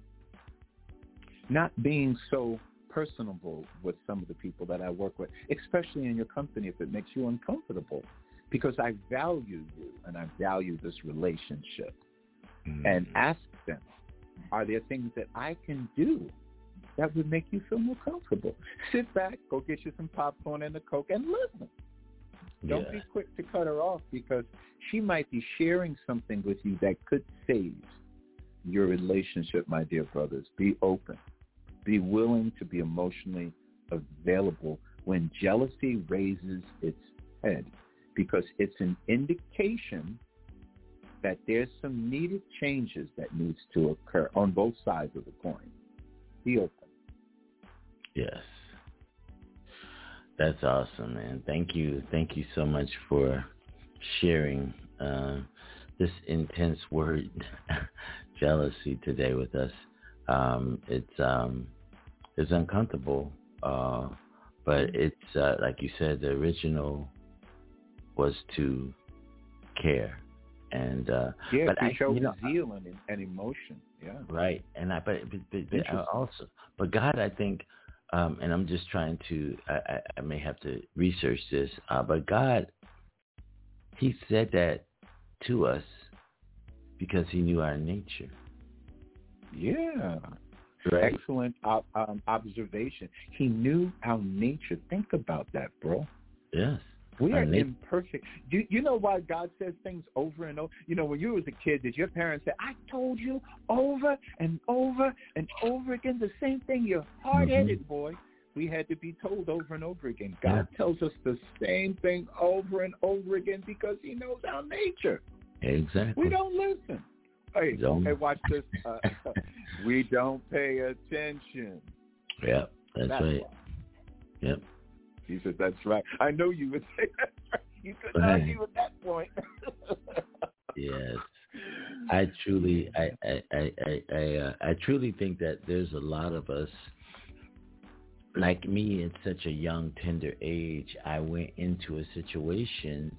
not being so personable with some of the people that I work with, especially in your company if it makes you uncomfortable, because I value you and I value this relationship. And ask them, are there things that I can do that would make you feel more comfortable? Sit back, go get you some popcorn and a Coke, and listen. Don't be quick to cut her off, because she might be sharing something with you that could save your relationship, my dear brothers. Be open. Be willing to be emotionally available when jealousy raises its head, because it's an indication that there's some needed changes that needs to occur on both sides of the coin. Be open. Yes. That's awesome, man. Thank you. Thank you so much for sharing this intense word, jealousy, today with us. It's uncomfortable, but it's like you said, the original was to care. And to show zeal and emotion. Yeah. Right. And but God, I think, and I'm just trying to, I may have to research this, but God, he said that to us because he knew our nature. Yeah. Right. Excellent observation. He knew our nature. Think about that, bro. Yes. We are imperfect. You know why God says things over and over? You know, when you was a kid, did your parents say, I told you over and over and over again the same thing? You're hard-headed, boy. We had to be told over and over again. God tells us the same thing over and over again because he knows our nature. Exactly. We don't listen. Hey, watch this. We don't pay attention. Yep, that's right. Why. Yep. He said, that's right. I know you would say that. You couldn't argue at that point. Yes. I truly think that there's a lot of us, like me at such a young, tender age. I went into a situation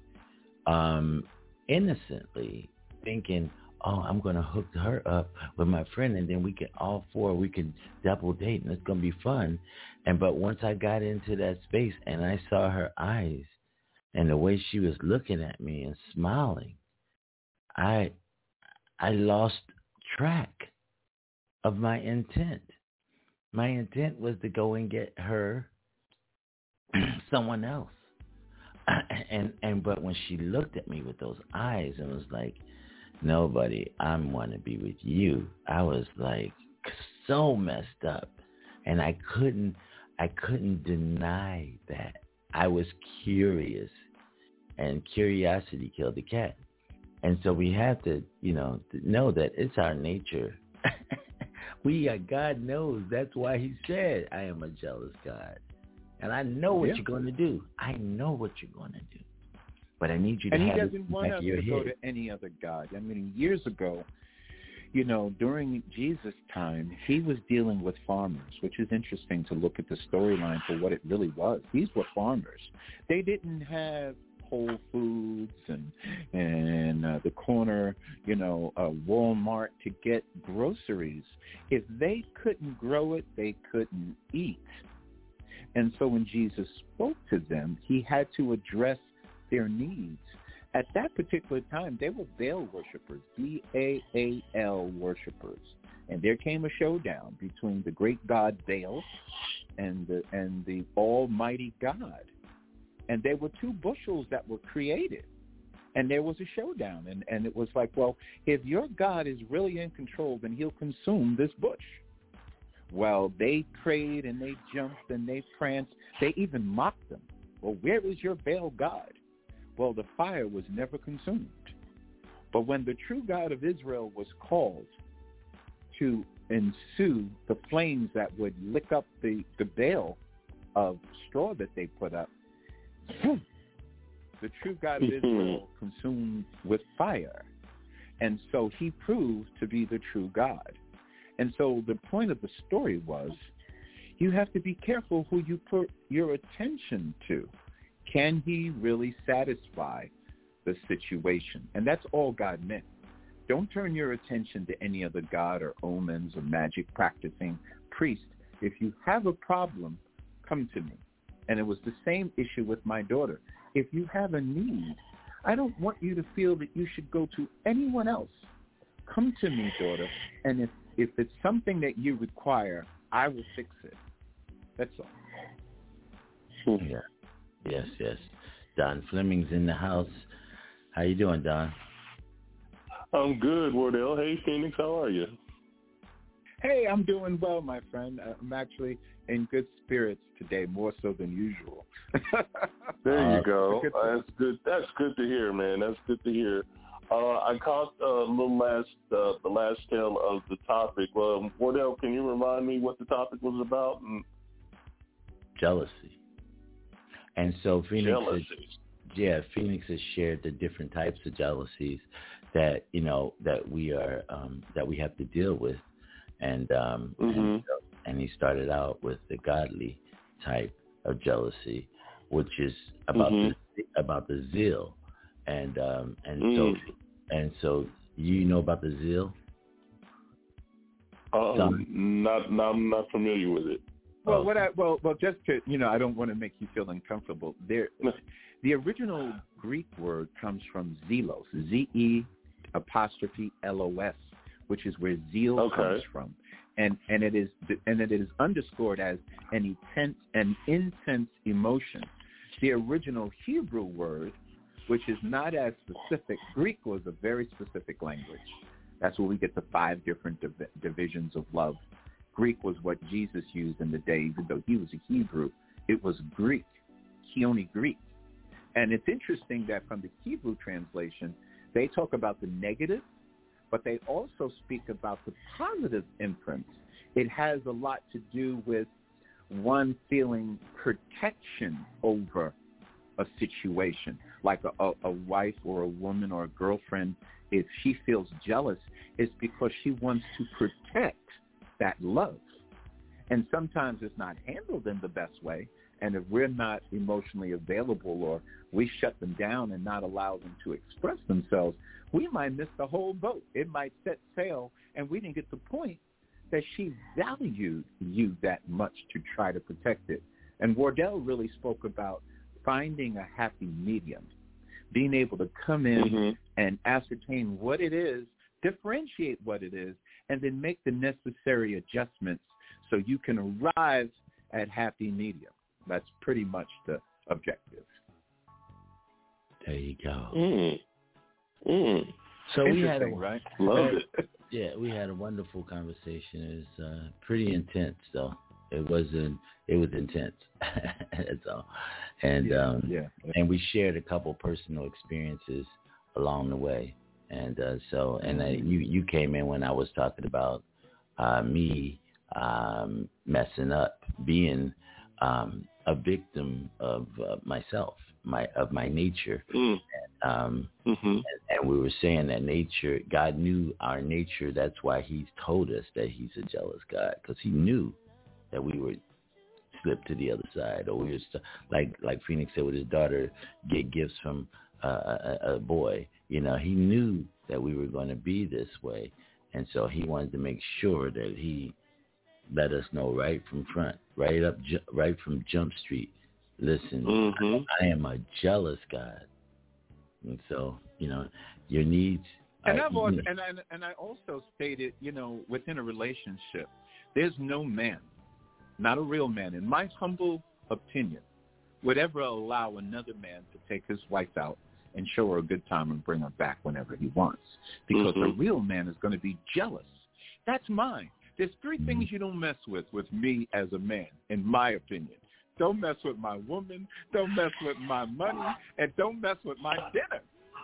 innocently thinking, oh, I'm going to hook her up with my friend, and then we can double date, and it's going to be fun. But once I got into that space and I saw her eyes and the way she was looking at me and smiling, I lost track of my intent. My intent was to go and get her someone else. But when she looked at me with those eyes and was like, no, buddy, I want to be with you, I was like so messed up, and I couldn't deny that. I was curious, and curiosity killed the cat. And so we have to, know that it's our nature. God knows. That's why he said, I am a jealous God. And I know what you're going to do. I know what you're going to do. But I need you to have it in the back of your head. And he doesn't want us to go to any other God. I mean, years ago, during Jesus' time, he was dealing with farmers, which is interesting to look at the storyline for what it really was. These were farmers. They didn't have Whole Foods and the corner, Walmart to get groceries. If they couldn't grow it, they couldn't eat. And so when Jesus spoke to them, he had to address their needs. At that particular time, they were Baal worshipers, B-A-A-L worshipers. And there came a showdown between the great god Baal and the almighty God. And there were two bushels that were created. And there was a showdown. And it was like, well, if your God is really in control, then he'll consume this bush. Well, they prayed and they jumped and they pranced. They even mocked them. Well, where is your Baal God? Well, the fire was never consumed. But when the true God of Israel was called to ensue the flames that would lick up the bale of straw that they put up, the true God of Israel consumed with fire. And so he proved to be the true God. And so the point of the story was, you have to be careful who you put your attention to. Can he really satisfy the situation? And that's all God meant. Don't turn your attention to any other god or omens or magic practicing priest. If you have a problem, come to me. And it was the same issue with my daughter. If you have a need, I don't want you to feel that you should go to anyone else. Come to me, daughter, and if it's something that you require, I will fix it. That's all. Yeah. Yes. Don Fleming's in the house. How you doing, Don? I'm good, Wardell. Hey, Phoenix, how are you? Hey, I'm doing well, my friend. I'm actually in good spirits today, more so than usual. There you go. That's good. That's good to hear, man. That's good to hear. I caught the last tale of the topic. Wardell, can you remind me what the topic was about? Jealousy. And so Phoenix has shared the different types of jealousies that that we have to deal with, and he started out with the godly type of jealousy, which is about the zeal, so you know about the zeal. I'm not familiar with it. Well, just to, I don't want to make you feel uncomfortable. The original Greek word comes from zelos, Z-E''Los, which is where zeal comes from. and it is underscored as an intense emotion. The original Hebrew word, which is not as specific, Greek was a very specific language. That's where we get the 5 different divisions of love. Greek was what Jesus used in the day, even though he was a Hebrew. It was Greek, Keone Greek. And it's interesting that from the Hebrew translation, they talk about the negative, but they also speak about the positive imprints. It has a lot to do with one feeling protection over a situation, like a wife or a woman or a girlfriend. If she feels jealous, it's because she wants to protect that love. And sometimes it's not handled in the best way. And if we're not emotionally available, or we shut them down and not allow them to express themselves, we might miss the whole boat. It might set sail, and we didn't get the point that she valued you that much to try to protect it. And Wardell really spoke about finding a happy medium, being able to come in and ascertain what it is, differentiate what it is, and then make the necessary adjustments so you can arrive at happy medium. That's pretty much the objective. There you go. So we had right? Love it. Yeah, we had a wonderful conversation. It was pretty intense, though. It was intense. That's all. And and we shared a couple personal experiences along the way. And you came in when I was talking about me messing up, being a victim of myself, my nature. And we were saying that nature, God knew our nature. That's why he's told us that he's a jealous God, because he knew that we would slip to the other side, or we were like Phoenix said with his daughter, get gifts from a boy. You know, he knew that we were going to be this way, and so he wanted to make sure that he let us know right from front, right from Jump Street. Listen, I am a jealous God, and so your needs. And I also stated, within a relationship, there's no man, not a real man, in my humble opinion, would ever allow another man to take his wife out and show her a good time and bring her back whenever he wants, because a real man is going to be jealous. That's mine. There's 3 things you don't mess with me as a man, in my opinion. Don't mess with my woman, don't mess with my money, and don't mess with my dinner.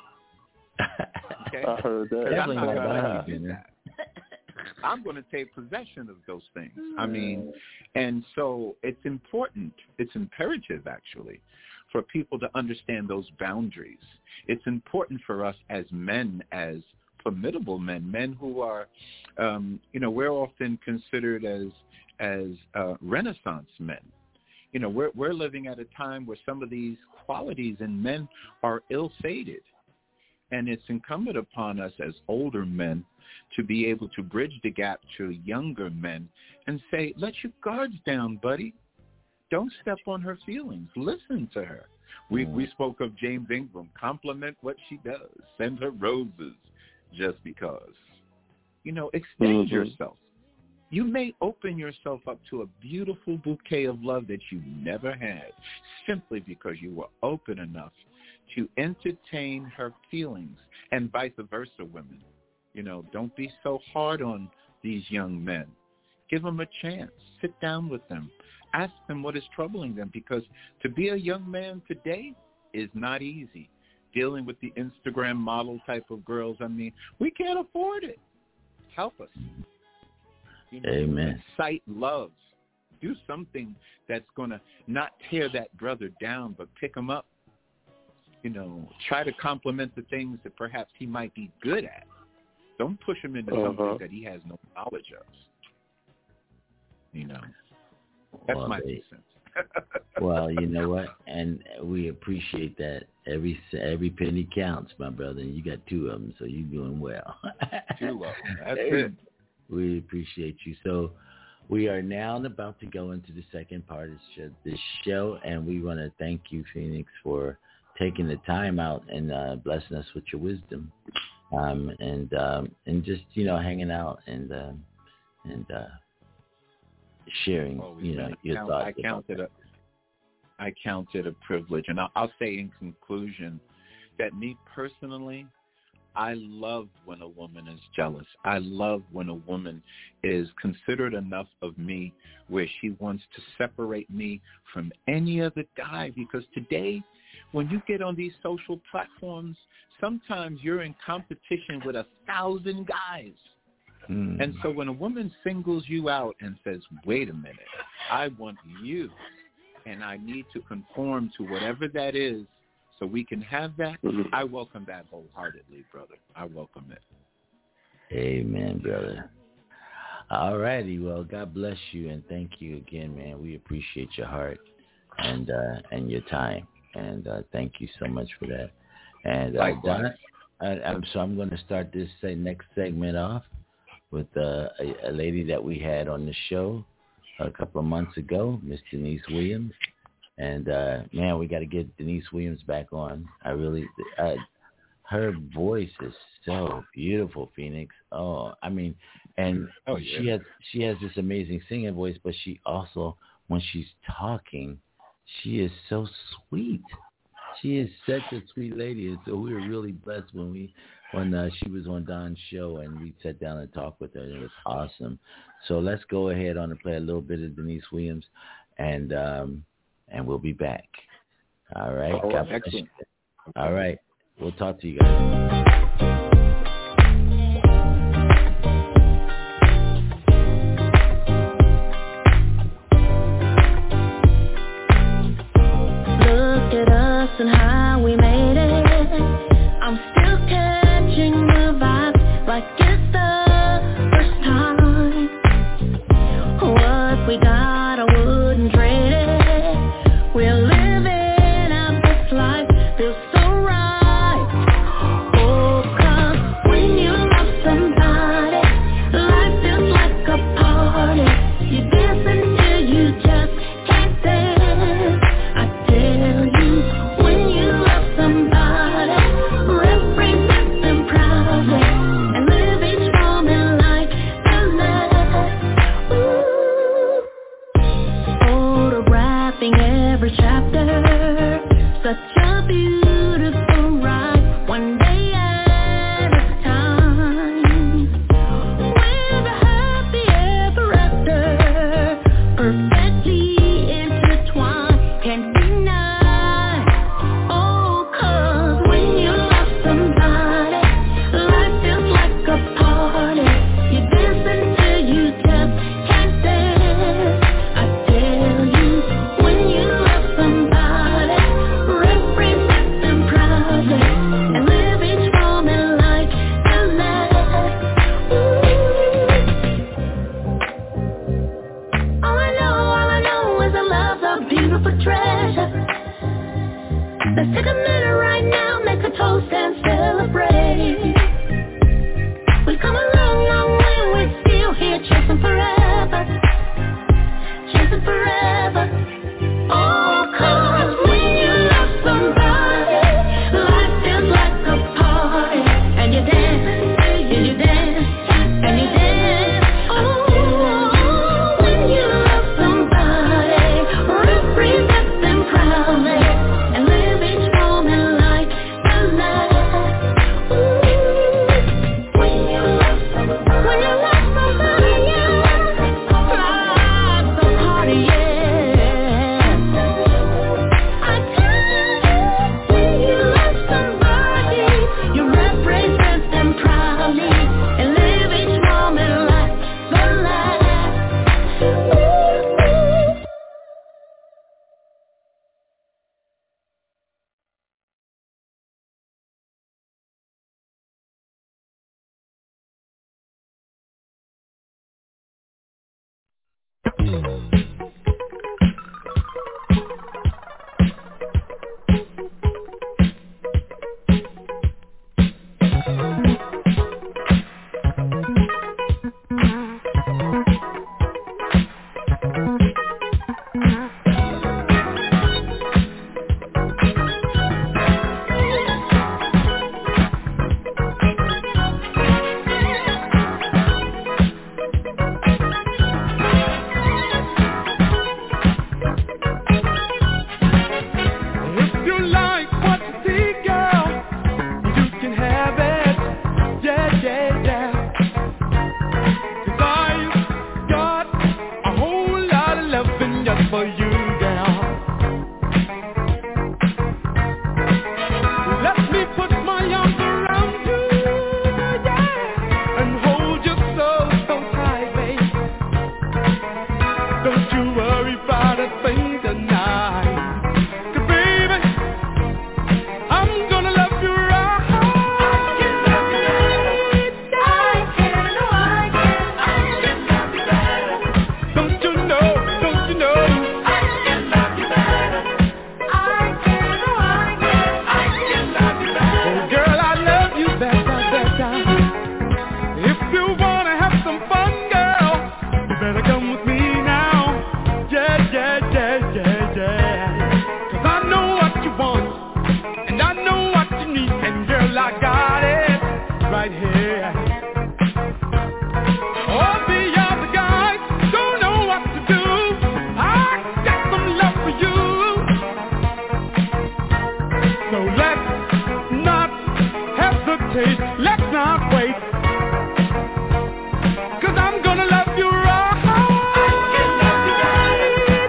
Okay? I heard that. Definitely not about dinner. I'm going to take possession of those things. I mean, and so it's important, it's imperative actually, for people to understand those boundaries. It's important for us as men, as formidable men who are, we're often considered as Renaissance men. We're living at a time where some of these qualities in men are ill-fated. And it's incumbent upon us as older men to be able to bridge the gap to younger men and say, let your guards down, buddy. Don't step on her feelings. Listen to her. We spoke of James Ingram. Compliment what she does. Send her roses just because. Extend yourself. You may open yourself up to a beautiful bouquet of love that you never had, simply because you were open enough to entertain her feelings, and vice versa, women. Don't be so hard on these young men. Give them a chance. Sit down with them. Ask them what is troubling them, because to be a young man today is not easy. Dealing with the Instagram model type of girls, we can't afford it. Help us. Amen. Incite love. Do something that's going to not tear that brother down, but pick him up. Try to compliment the things that perhaps he might be good at. Don't push him into something that he has no knowledge of. That's my 2 cents. Well, you know what? And we appreciate that. Every penny counts, my brother. And you got 2 of them, so you're doing well. 2 of them. That's it. We appreciate you. So we are now about to go into the second part of this show, and we want to thank you, Phoenix, for taking the time out and blessing us with your wisdom, and just hanging out and sharing, your thoughts. I count it a privilege, and I'll say in conclusion that me personally, I love when a woman is jealous. I love when a woman is considerate enough of me where she wants to separate me from any other guy, because today, when you get on these social platforms, sometimes you're in competition with 1,000 guys. And so when a woman singles you out and says, wait a minute, I want you, and I need to conform to whatever that is so we can have that, I welcome that wholeheartedly, brother. I welcome it. Amen, brother. All righty. Well, God bless you, and thank you again, man. We appreciate your heart and your time, and thank you so much for that. And Don, I'm going to start this next segment off with a lady that we had on the show a couple of months ago, Miss Denise Williams. And, man, we got to get Denise Williams back on. Her voice is so beautiful, Phoenix. She has this amazing singing voice, but she also, when she's talking, she is so sweet. She is such a sweet lady. And so we were really blessed when she was on Don's show and we sat down and talked with her. And it was awesome. So let's go ahead on and play a little bit of Denise Williams, and we'll be back. All right. Oh, excellent. All right. We'll talk to you guys. And how we made it, I'm still catching the vibe like it's the first time. What we got, I wouldn't trade it. We're living out this life, feels so right. Oh, 'cause when you love somebody, life feels like a party. You dance until you just can't dance. I tell you, such a beautiful ride, one day at a time. With a happy ever after, perfectly intertwined, can't deny. Oh, 'cause when you love somebody, life feels like a party. You dance until you just can't dance. I tell you, when you love somebody, let's take a minute right now, make a toast and celebrate. We've come a long, long way, we're still here chasing forever. Chasing forever. Oh, 'cause when you love somebody, life feels like a party. And you dance, and you dance, and you dance. Oh, when you love somebody, represent them proudly. have it. Yeah, yeah, yeah. 'Cause I've got a whole lot of loving just for you, girl. Let me put my arms around you, yeah, and hold you so, so tight, babe. Don't you worry about a thing tonight. 'Cause baby, I'm gonna love you right. I can love you better. I can love you better. Don't you know, don't you know? I can love you better. I can love you better. Oh girl, I love you better, better. If you wanna have some fun, girl, you better come with me now. Yeah, yeah, yeah, yeah, yeah. 'Cause I know what you want, and I know what you need, and girl, I got it right here. All the other guys don't know what to do. I got some love for you. So let's not hesitate, let's not wait. 'Cause I'm gonna love you right. I can love you better.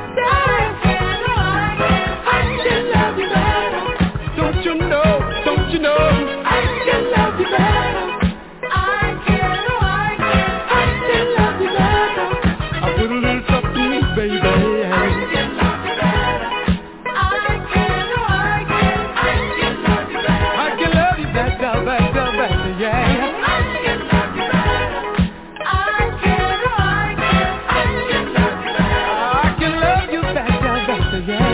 I can love you better. Don't you know, don't you know? I can love you better. I can love you better. I put a little trust in me, baby. I can love you better. I can love you better. I can love you better, better, better, yeah. I can love you better. I can love you better, better, yeah.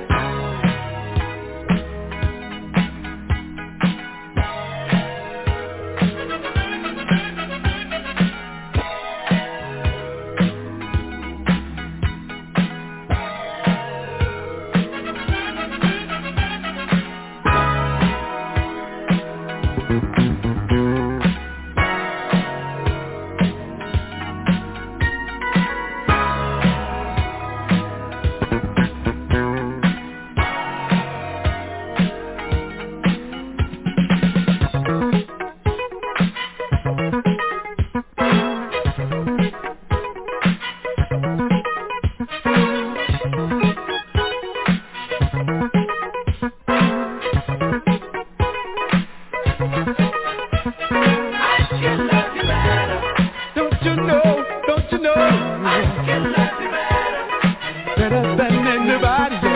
Don't you know, don't you know? I can love you better. Better than anybody else.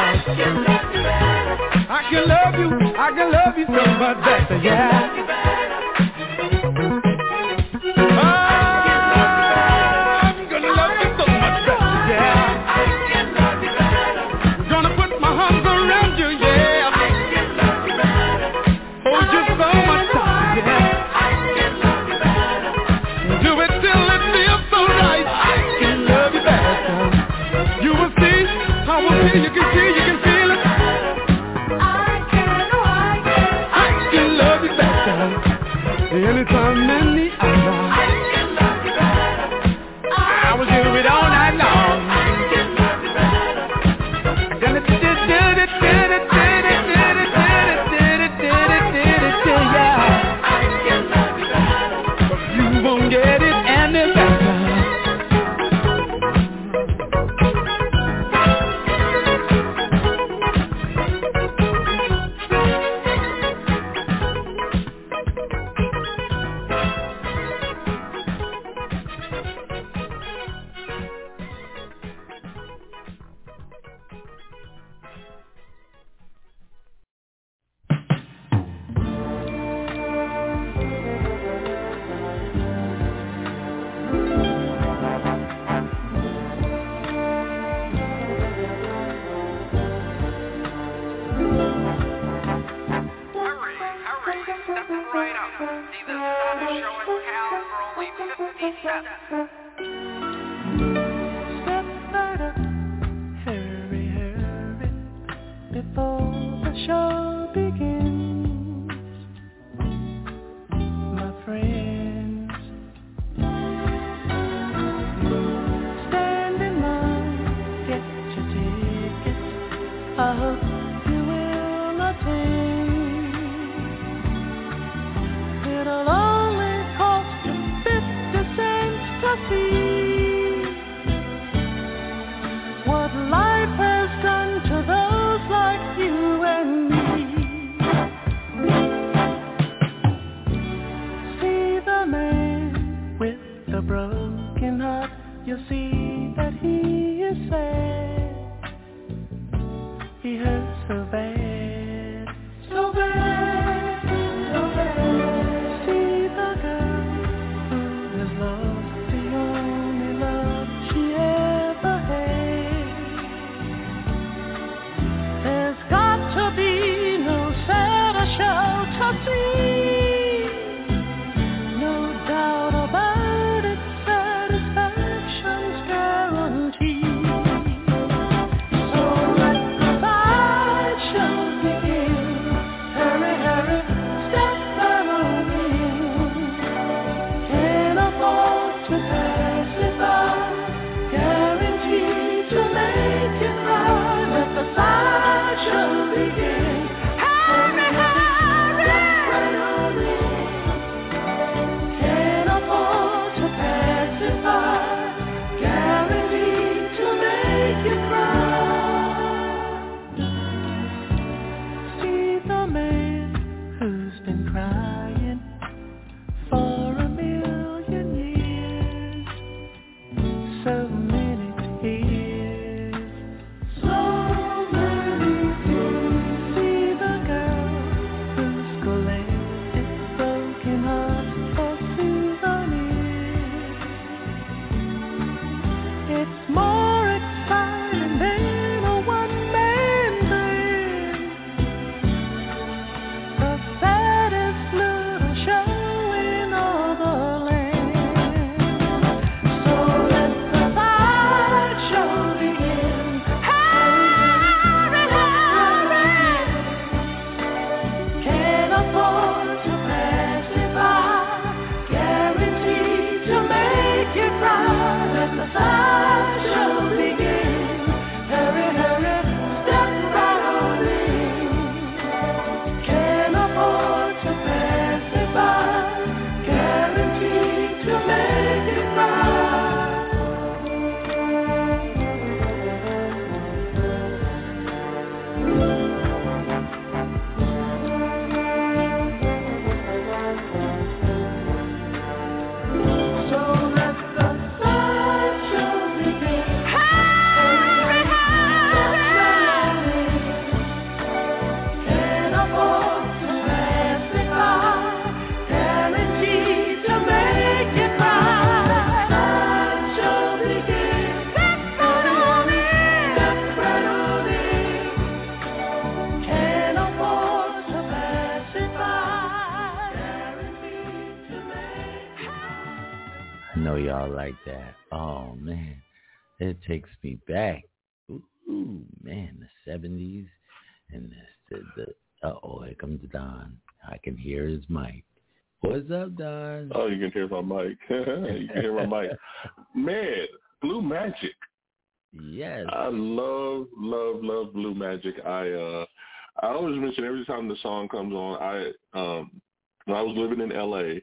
I can love you so much better, yeah. I'm gonna love you so much better, yeah. I'm gonna put my arms around you, yeah. Hold you so much time, yeah. Do it till it feels so right. I can love you better. You will see, I will see, you can see, you can feel it. I can love you better. Anytime, any hour. I will do it all night long. I'm gonna do it, yeah. You won't get it any better. been crying for a million years, so many tears, so many tears. See the girl who's collected broken hearts for souvenirs. It's more exciting than a one-man band, the saddest little show in all the land. So let the sideshow begin. Hurry, hurry, can't afford to pass it by, guaranteed to make you cry. Let the sideshow begin. Hurry, hurry, step right on in. Can't afford to pass it by, guaranteed to make you cry. So let the sideshow begin. Hurry, hurry, can't afford to pass it by, guaranteed to make you cry. Sideshow begin. Step right on in. Step right on in. Can't afford to pass it by, guaranteed to make you cry. I know y'all like that. Oh, man. It takes me back. Ooh, man, the 70s. And here comes Don. I can hear his mic. What's up, Don? Oh, you can hear my mic. You can hear my mic. Man, Blue Magic. Yes. I love Blue Magic. I always mention every time the song comes on. When I was living in LA,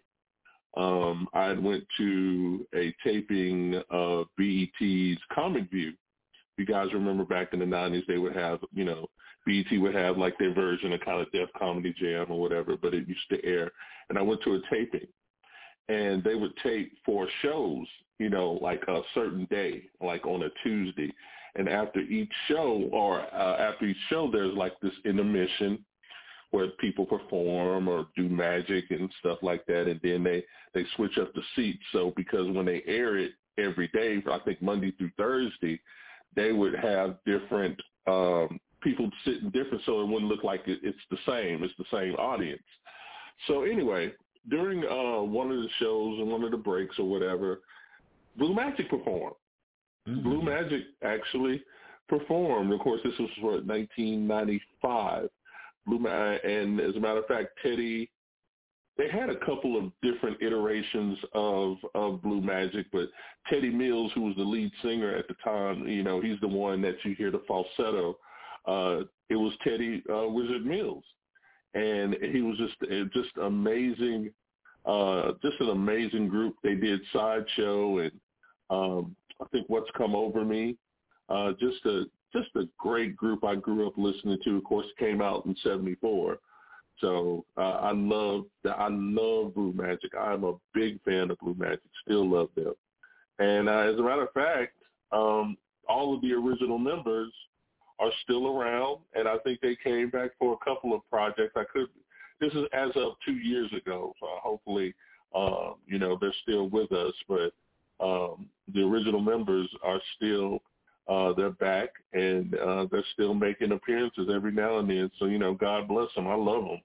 I went to a taping of BET's Comic View. You guys remember back in the 90s, they would have, BET would have like their version of kind of Def Comedy Jam or whatever, but it used to air. And I went to a taping, and they would tape 4 shows, like a certain day, like on a Tuesday. And after each show, there's like this intermission where people perform or do magic and stuff like that, and then they switch up the seats. So because when they air it every day, I think Monday through Thursday, they would have different people sitting different, so it wouldn't look like it's the same. It's the same audience. So anyway, during one of the shows and one of the breaks or whatever, Blue Magic performed. Mm-hmm. Blue Magic actually performed. Of course, this was for 1995. And as a matter of fact, Teddy, they had a couple of different iterations of Blue Magic, but Teddy Mills, who was the lead singer at the time, he's the one that you hear the falsetto. It was Teddy Wizard Mills, and he was just amazing, just an amazing group. They did Sideshow and I think What's Come Over Me, just a great group I grew up listening to. Of course, it came out in '74. So I love Blue Magic. I'm a big fan of Blue Magic. Still love them. And as a matter of fact, all of the original members are still around, and I think they came back for a couple of projects. This is as of 2 years ago, so hopefully, they're still with us. But the original members are still, they're back, and they're still making appearances every now and then. So, God bless them. I love them.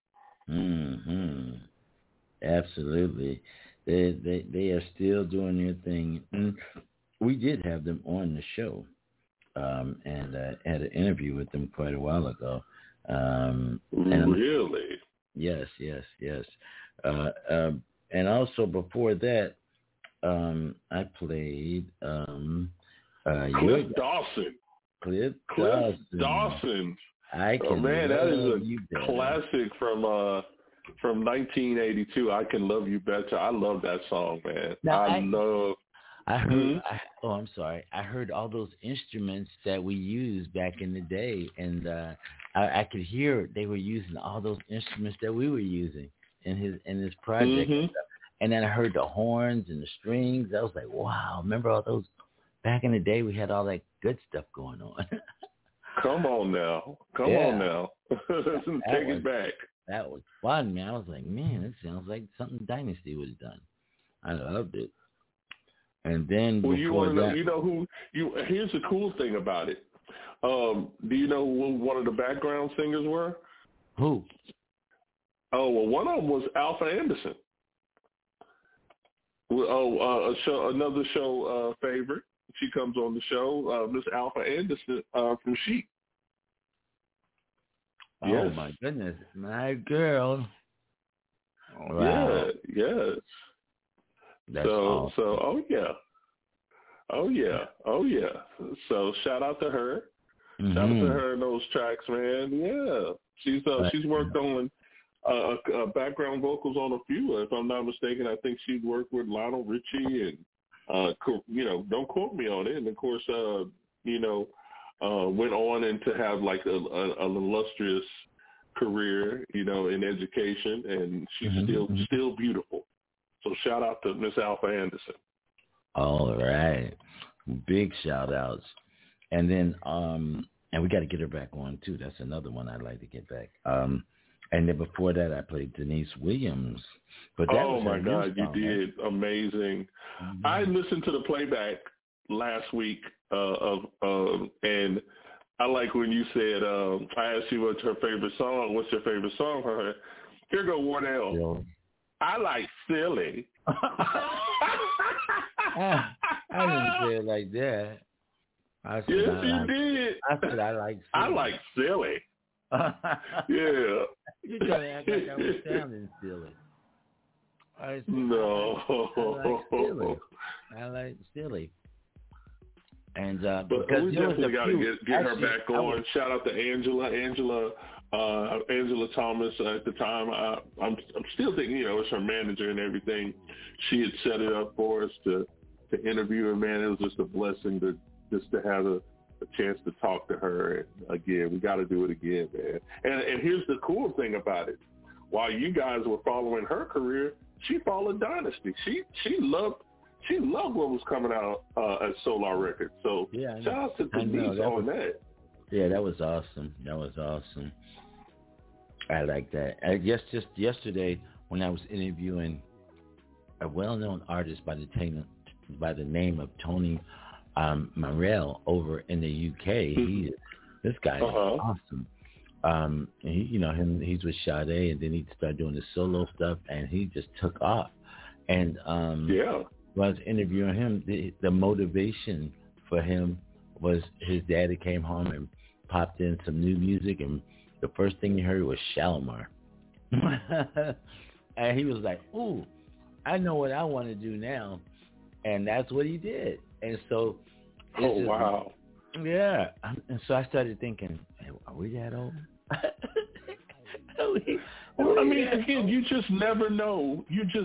Mm-hmm. Absolutely. They are still doing their thing. And we did have them on the show, and I had an interview with them quite a while ago. Really? Yes. And also before that, I played Cliff Dawson. Cliff Dawson. That is a classic from 1982. I Can Love You Better. I love that song, man. I heard. I'm sorry. I heard all those instruments that we used back in the day, and I could hear they were using all those instruments that we were using in his project. And then I heard the horns and the strings. I was like, wow! Remember all those? Back in the day, we had all that good stuff going on. Come on now. Take it back. That was fun, man. I was like, man, it sounds like something Dynasty would have done. I loved it. And then here's the cool thing about it. Do you know who one of the background singers were? Who? Oh, well, one of them was Alpha Anderson. Another show favorite. She comes on the show, Miss Alpha Anderson from Chic. Oh, yes. My goodness. My girl. Wow. Yes. That's awesome. Oh yeah. So shout out to her. Shout out to her in those tracks, man. Yeah. She's worked on background vocals on a few. If I'm not mistaken, I think she'd worked with Lionel Richie and don't quote me on it. And of course, went on and to have like an illustrious career, in education, and she's still beautiful. So shout out to Miss Alpha Anderson. All right. Big shout outs. And then and we got to get her back on too. That's another one I'd like to get back. And then before that, I played Denise Williams. But that oh my God, you did amazing! I listened to the playback last week and I like when you said I asked you what's your favorite song. What's your favorite song for her? Here go Wardell. Yo. I like Silly. I didn't say it like that. Yes, you did. I said I like Silly. I like Silly. Yeah. You trying to act like I was sounding silly. No. I like Silly. And but because we definitely got to get her back on. Shout out to Angela Thomas. At the time, I'm still thinking, it's her manager and everything. She had set it up for us to interview her. Man, it was just a blessing to have a chance to talk to her. And again, we got to do it again, man. And here's the cool thing about it: while you guys were following her career, she followed Dynasty. She loved what was coming out at Solar Records. So shout out to Denise on that. Yeah, that was awesome. I like that. Just yesterday when I was interviewing a well-known artist by the name of Tony Morell over in the UK. This guy is awesome. And he's with Sade, and then he started doing the solo stuff, and he just took off. And when I was interviewing him, the motivation for him was his daddy came home and popped in some new music, and the first thing he heard was Shalimar. And he was like, ooh, I know what I want to do now. And that's what he did. And so wow. Yeah. And so I started thinking, hey, are we that old? Again, you just never know.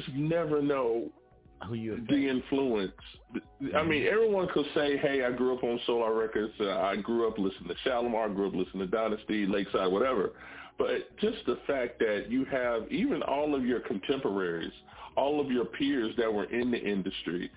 Who you the influence. I mean, everyone could say, hey, I grew up on Solar Records. I grew up listening to Shalimar. I grew up listening to Dynasty, Lakeside, whatever. But just the fact that you have even all of your contemporaries, all of your peers that were in the industry,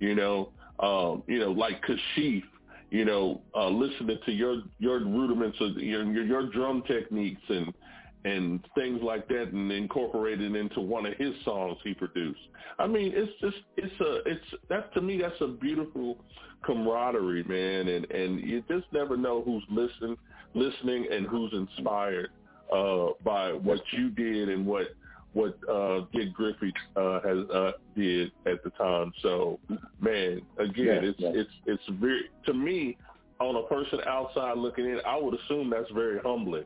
like Kashif, listening to your rudiments of your drum techniques and things like that, and incorporated into one of his songs he produced. I mean, to me, that's a beautiful camaraderie, man. And you just never know who's listening and who's inspired by what you did and what Dick Griffey did at the time. So, man, again, it's very, to me, on a person outside looking in, I would assume that's very humbling.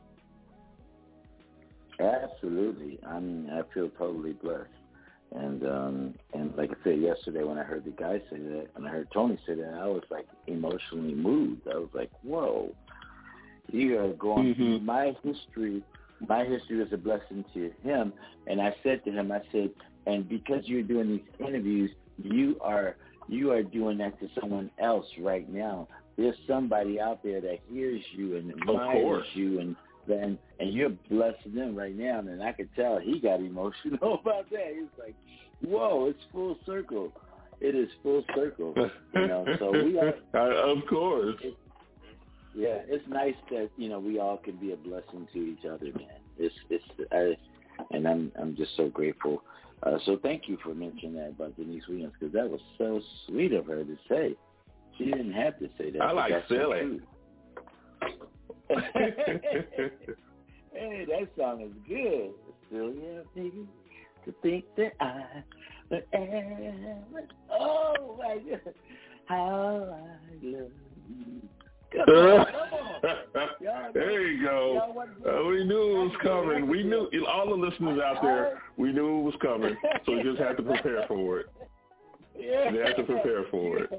Absolutely. I mean, I feel totally blessed. And like I said yesterday, when I heard the guy say that, and I heard Tony say that, I was like emotionally moved. I was like, whoa, you are going through my history. My history was a blessing to him. And I said to him, and because you're doing these interviews, you are you are doing that to someone else right now. There's somebody out there that hears you and admires you, and you're blessing them right now. And I could tell he got emotional about that. He's like, whoa, it's full circle. It is full circle. So we are. Of course. It's nice that, we all can be a blessing to each other, man. And I'm just so grateful. So thank you for mentioning that about Denise Williams, because that was so sweet of her to say. She didn't have to say that. I like silly. Hey, that song is good. Still me to think that I would ever. Oh my God, how I love you. Come on. There you go. We knew it was coming. We knew, all the listeners out there, we knew it was coming. So we just had to prepare for it. We had to prepare for it.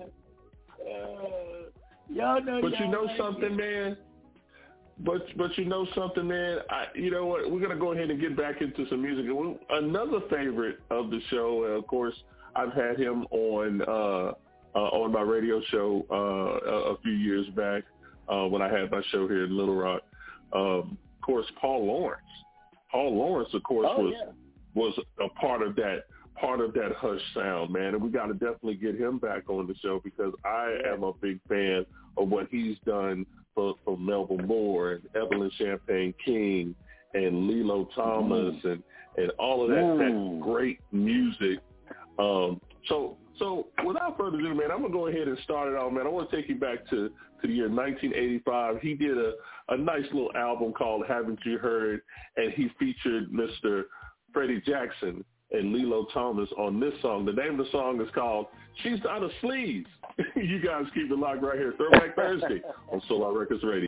But you know something, man? But you know something, man? You know what? We're going to go ahead and get back into some music. Another favorite of the show, of course, I've had him on my radio show a few years back when I had my show here in Little Rock. Of course, Paul Lawrence. Paul Lawrence, of course, was a part of that Hush sound, man. And we got to definitely get him back on the show, because I am a big fan of what he's done for Melba Moore and Evelyn Champagne King and Lilo Thomas and all of that great music. So without further ado, man, I'm going to go ahead and start it off, man. I want to take you back to the year 1985. He did a nice little album called Haven't You Heard, and he featured Mr. Freddie Jackson and Lilo Thomas on this song. The name of the song is called She's Not a Sleaze. You guys keep it locked right here. Throwback Thursday on Solar Records Radio.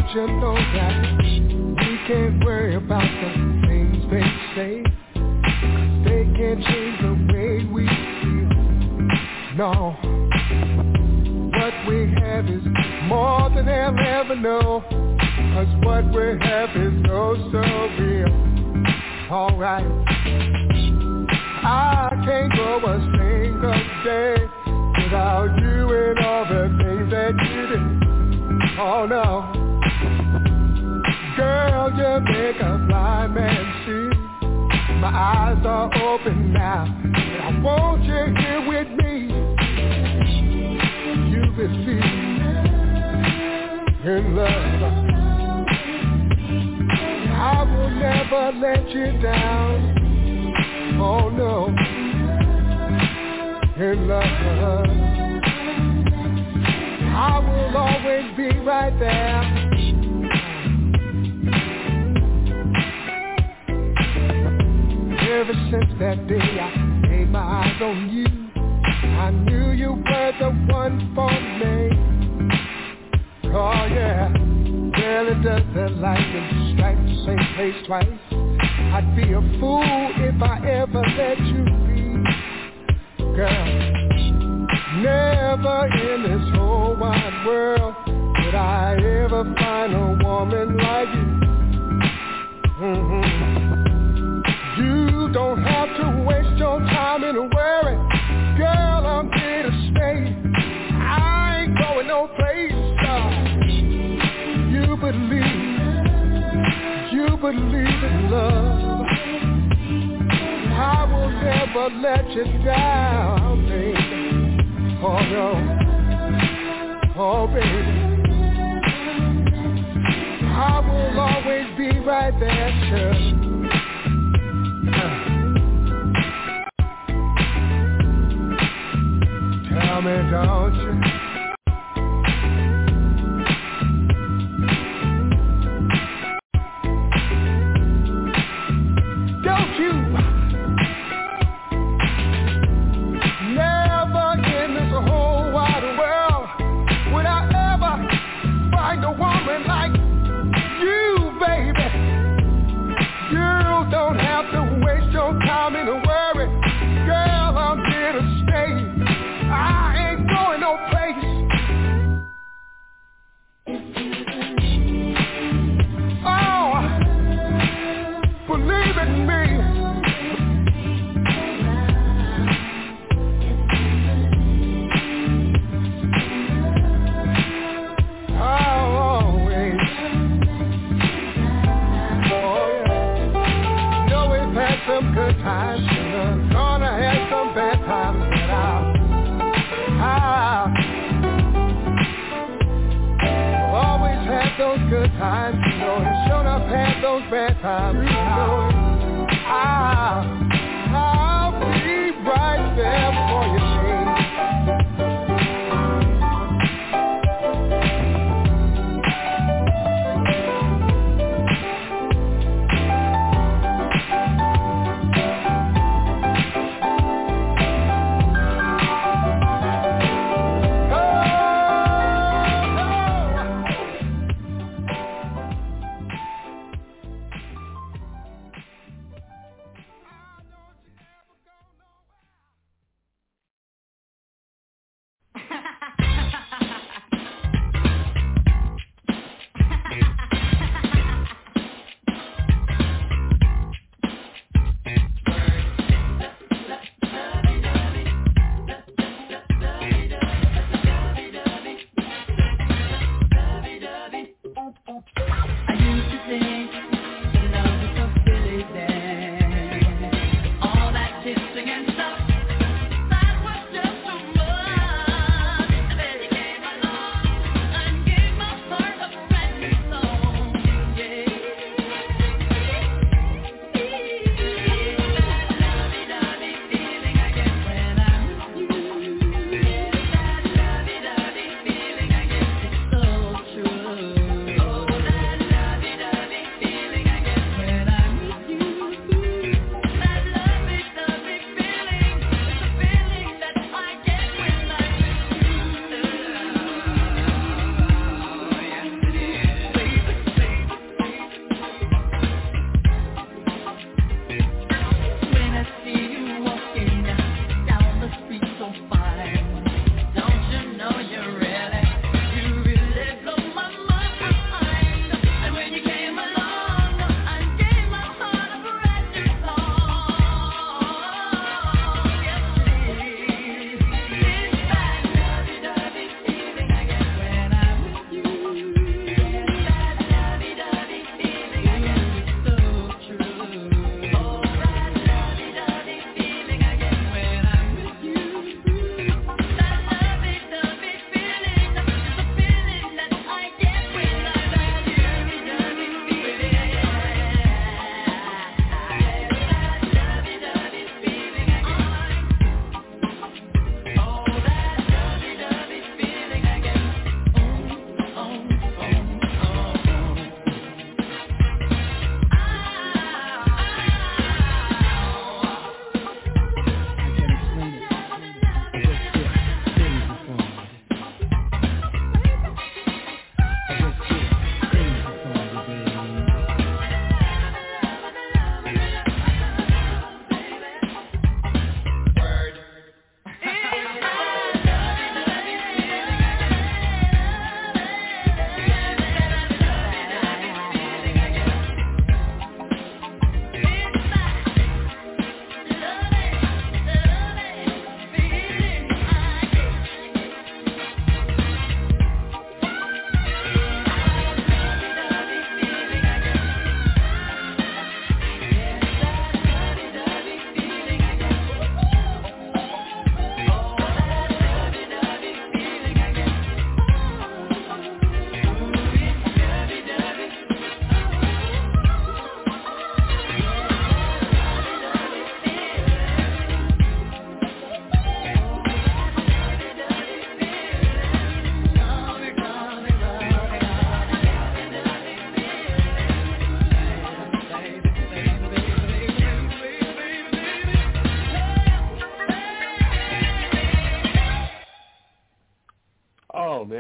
Don't you know that we can't worry about the things they say? They can't change the way we feel. No. What we have is more than they'll ever know. 'Cause what we have is so real. Alright. I can't go a single day without you and all the things that you do. Oh no. Girl, you make a blind man see. My eyes are open now, and I want you here with me. You believe in love. I will never let you down. Oh no, in love. I will always be right there. Ever since that day I laid my eyes on you, I knew you were the one for me. Oh yeah, well it doesn't lightning strike the same place twice. I'd be a fool if I ever let you be. Girl, never in this whole wide world would I ever find a woman like you. You don't have to waste your time in a worry. Girl, I'm here to stay. I ain't going no place. You believe in love. I will never let you down, baby. Oh no, oh baby. I will always be right there, sure. Tell me, don't you? Don't you? Never in this whole wide world would I ever find a woman like you, baby. You don't have to waste your time in a worry. Girl, I'm here to stay. I ain't going no place. Oh, believe in me. Always. Oh yeah. Know we've had some good times, and gonna have some bad times, but always had those good times, you know, and sure enough had those bad times, you know it. I'll be right there for you,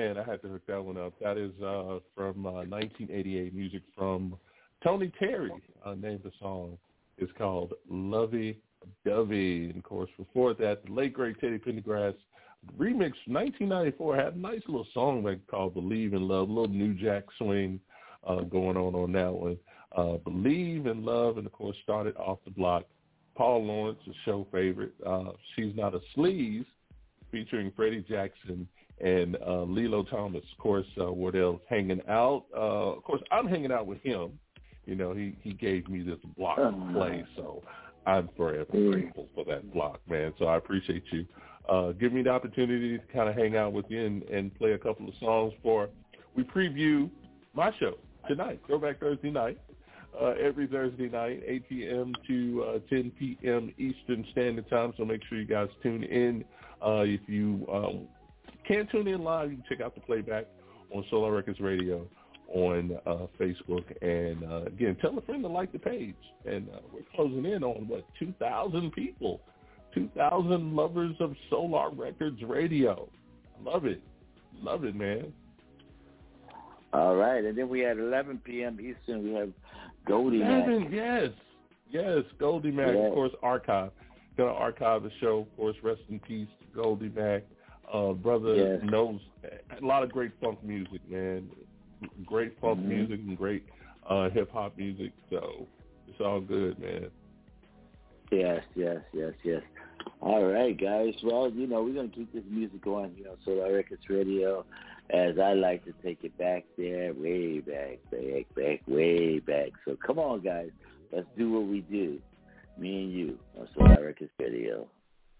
Man, I had to hook that one up. That is from 1988, music from Tony Terry. Named the song. It's called Lovey Dovey. And, of course, before that, the late, great Teddy Pendergrass remix from 1994 had a nice little song called Believe in Love, a little New Jack swing going on that one. Believe in Love, and, of course, started off the block. Paul Lawrence, a show favorite. She's Not a Sleaze, featuring Freddie Jackson and Lilo Thomas. Of course, Wardell's hanging out. Of course, I'm hanging out with him. You know, he gave me this block to play, so I'm forever grateful for that block, man. So I appreciate you. Give me the opportunity to kind of hang out with you and play a couple of songs we preview my show tonight, Throwback Thursday night, every Thursday night, 8 p.m. to 10 p.m. Eastern Standard Time. So make sure you guys tune in. If you can't tune in live, you can check out the playback on Solar Records Radio on Facebook. And, again, tell a friend to like the page. And we're closing in on, 2,000 people, 2,000 lovers of Solar Records Radio. Love it. Love it, man. All right. And then we at 11 p.m. Eastern, we have Goldie Mac. Yes, Goldie Mac, of course, archive. Going to archive the show, of course. Rest in peace, Goldie Mac. Brother knows a lot of great funk music, man. Great funk music and great hip-hop music. So it's all good, man. Yes. All right, guys. Well, we're going to keep this music going, Solar Records Radio, as I like to take it back there, way back. So come on, guys. Let's do what we do, me and you, on Solar Records Radio.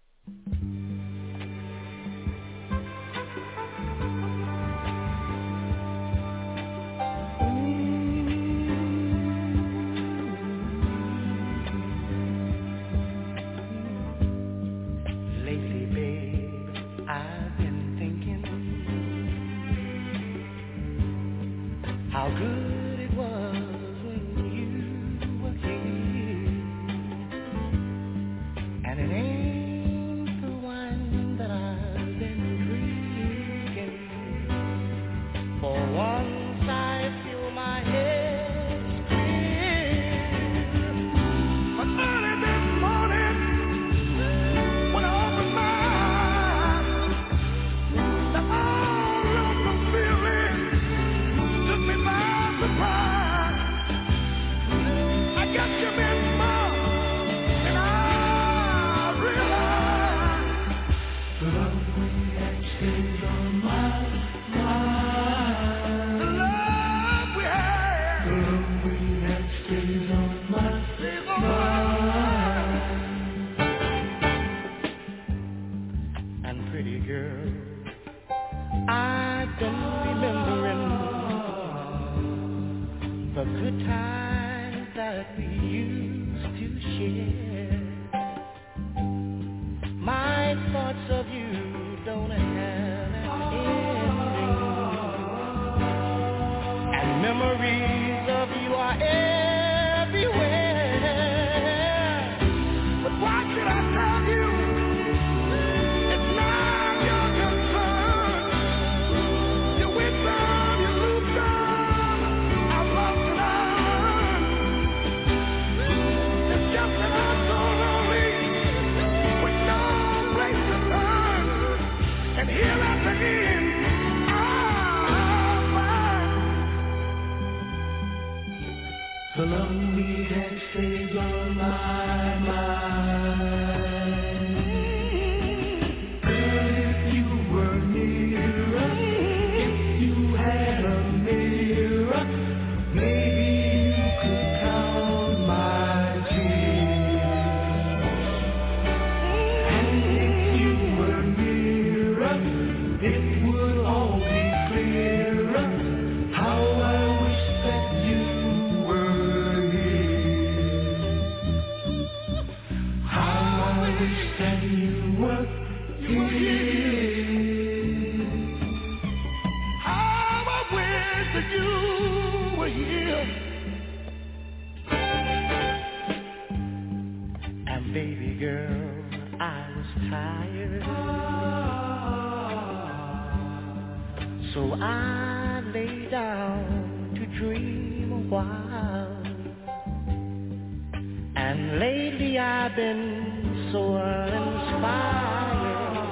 How good it was when you were here, and it ain't the one that I've been drinking. For once I feel my head clear, but early this morning when I opened my eyes, the all of the feeling took me by surprise. I got you been more, and I realize the love we had stays on my mind. The love we had stays on my mind. And pretty girl, I've been remembering the good times that we used to share. My thoughts of you don't have an ending, and memories of you are everywhere. But why should I tell you? It's not your concern. You win some, you lose some. I've lost and I've learned. It's just that I'm so lonely with no place to turn. And here at the end, I'll find the love we had stays on my mind. Girl, if you were nearer, if you had a mirror, maybe you could count my tears. And if you were nearer, it would all be clearer. How I wish that you were here. How I wish that you were here. How I wish that you were here. And baby girl, I was tired, So I lay down to dream a while. And lately I've been so uninspired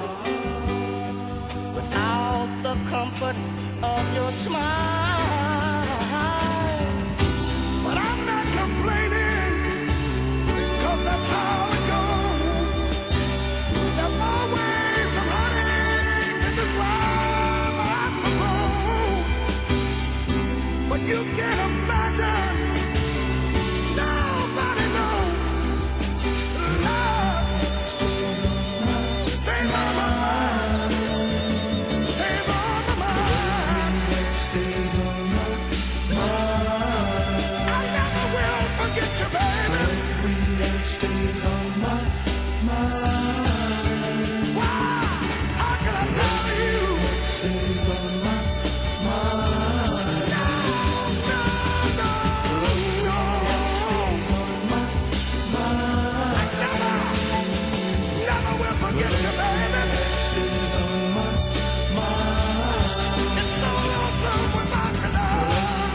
without the comfort of your smile. But I'm not complaining, 'cause that's how it goes. There's always some honey in this world, I suppose. But you can't imagine, nobody knows love. Stay by my mind, stay by my mind, stay by my mind. I never will forget you, baby. Stay by my mind. Why? How can I love you? Stay by my mind. No, no, no, no. I never will forget you, baby. It's so awesome without your love.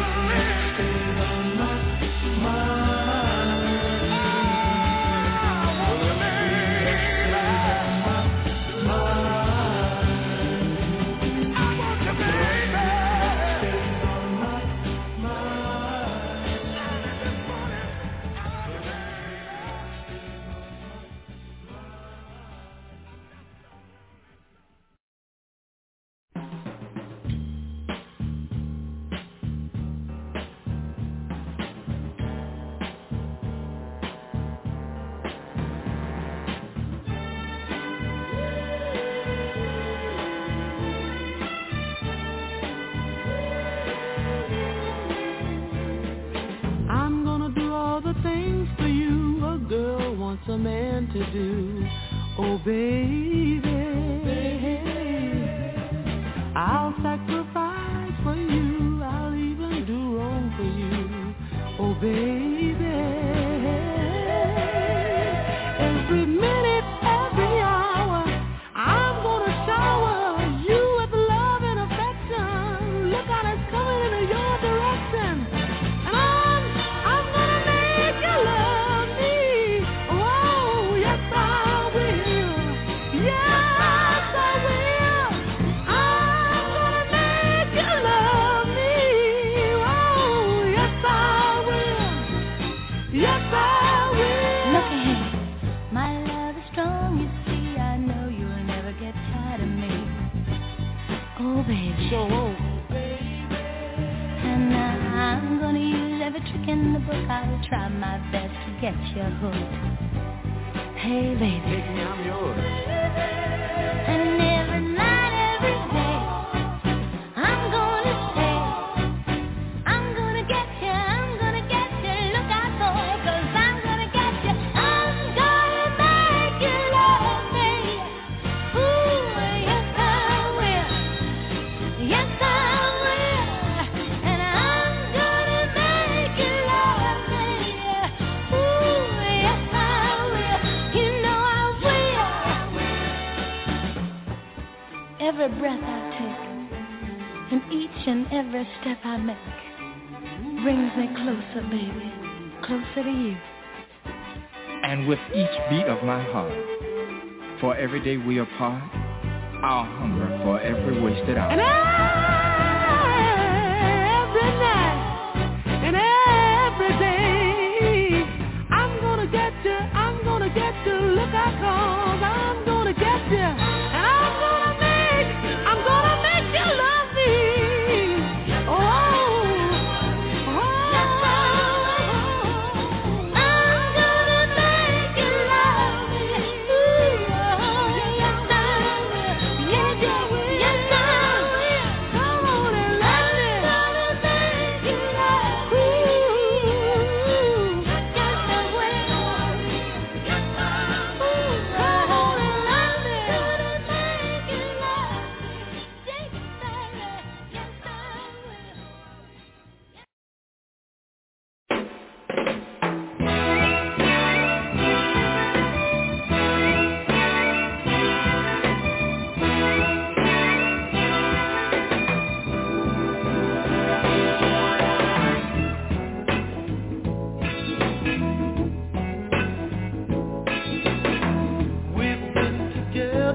I'm gonna do all the things for you a girl wants a man to do. Oh baby, I'll sacrifice for you, I'll even do wrong for you. Oh baby, every minute, every hour, I'm gonna shower you with love and affection. Look out, it's coming into your direction. And I'm gonna make you love me. Oh, yes I will. Yes I will. I'm gonna make you love me. Oh, yes I will. Yes I will. Look ahead, my love is strong, you see. I know you'll never get tired of me. Oh, baby. So, And I'm gonna use every trick in the book. I'll try my best to get you hooked. Hey, baby. I'm yours. And every night, every day, I'm gonna say, I'm gonna get you, look out for, 'cause I'm gonna get you, I'm gonna make you love me. Ooh, yes I will, yes I will, and I'm gonna make you love me. Ooh, yes I will, you know I will. Every breath I take, and each and every step I make, brings me closer, baby, closer to you. And with each beat of my heart, for every day we apart, I'll hunger for every wasted hour. And every night and every day, I'm gonna get you, look out, 'cause I'm gonna get you, and I'm gonna make you love me. Oh, I'm gonna make you love me. Ooh, yes I will, yes I will, yes I will. come on and let me. I'm gonna make you love me. Ooh, yes I will, yes I will.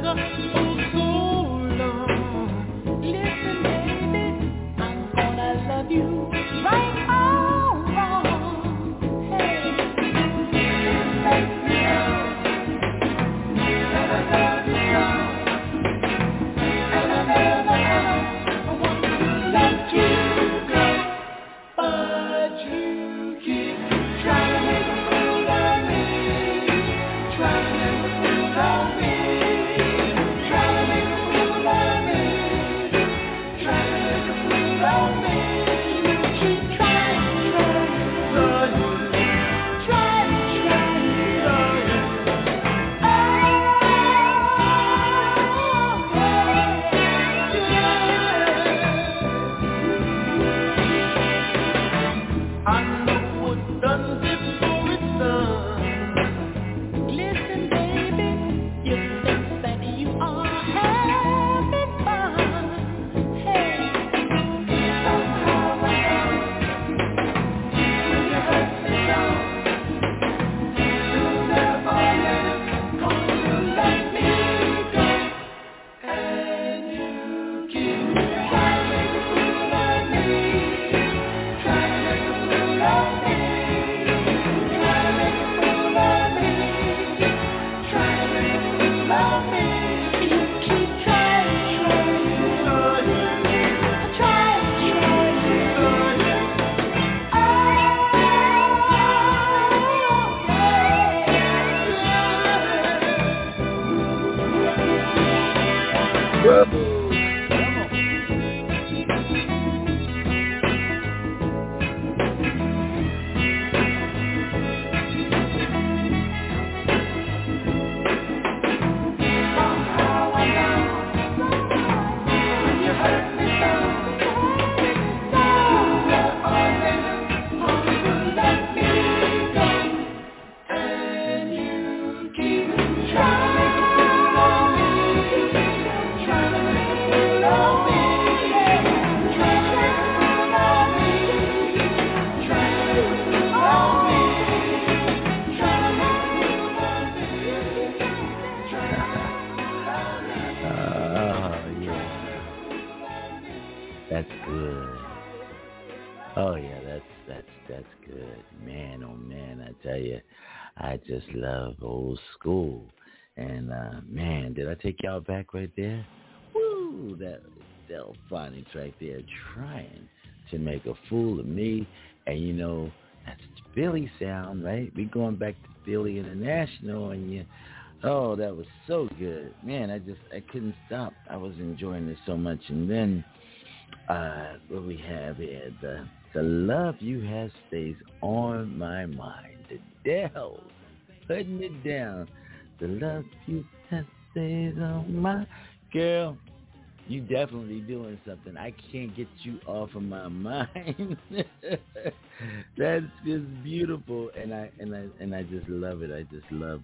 That's good. Oh yeah, that's good. Man, oh man, I tell you, I just love old school. And man, did I take y'all back right there? Woo, that Delphonics right there trying to make a fool of me. And you know, that's Philly sound, right? We going back to Philly International, and oh, that was so good. Man, I couldn't stop. I was enjoying it so much. And then what we have here, the love you have stays on my mind. The Dells putting it down. The love you have stays on my girl. You definitely doing something. I can't get you off of my mind. That's just beautiful, and I just love it. I just love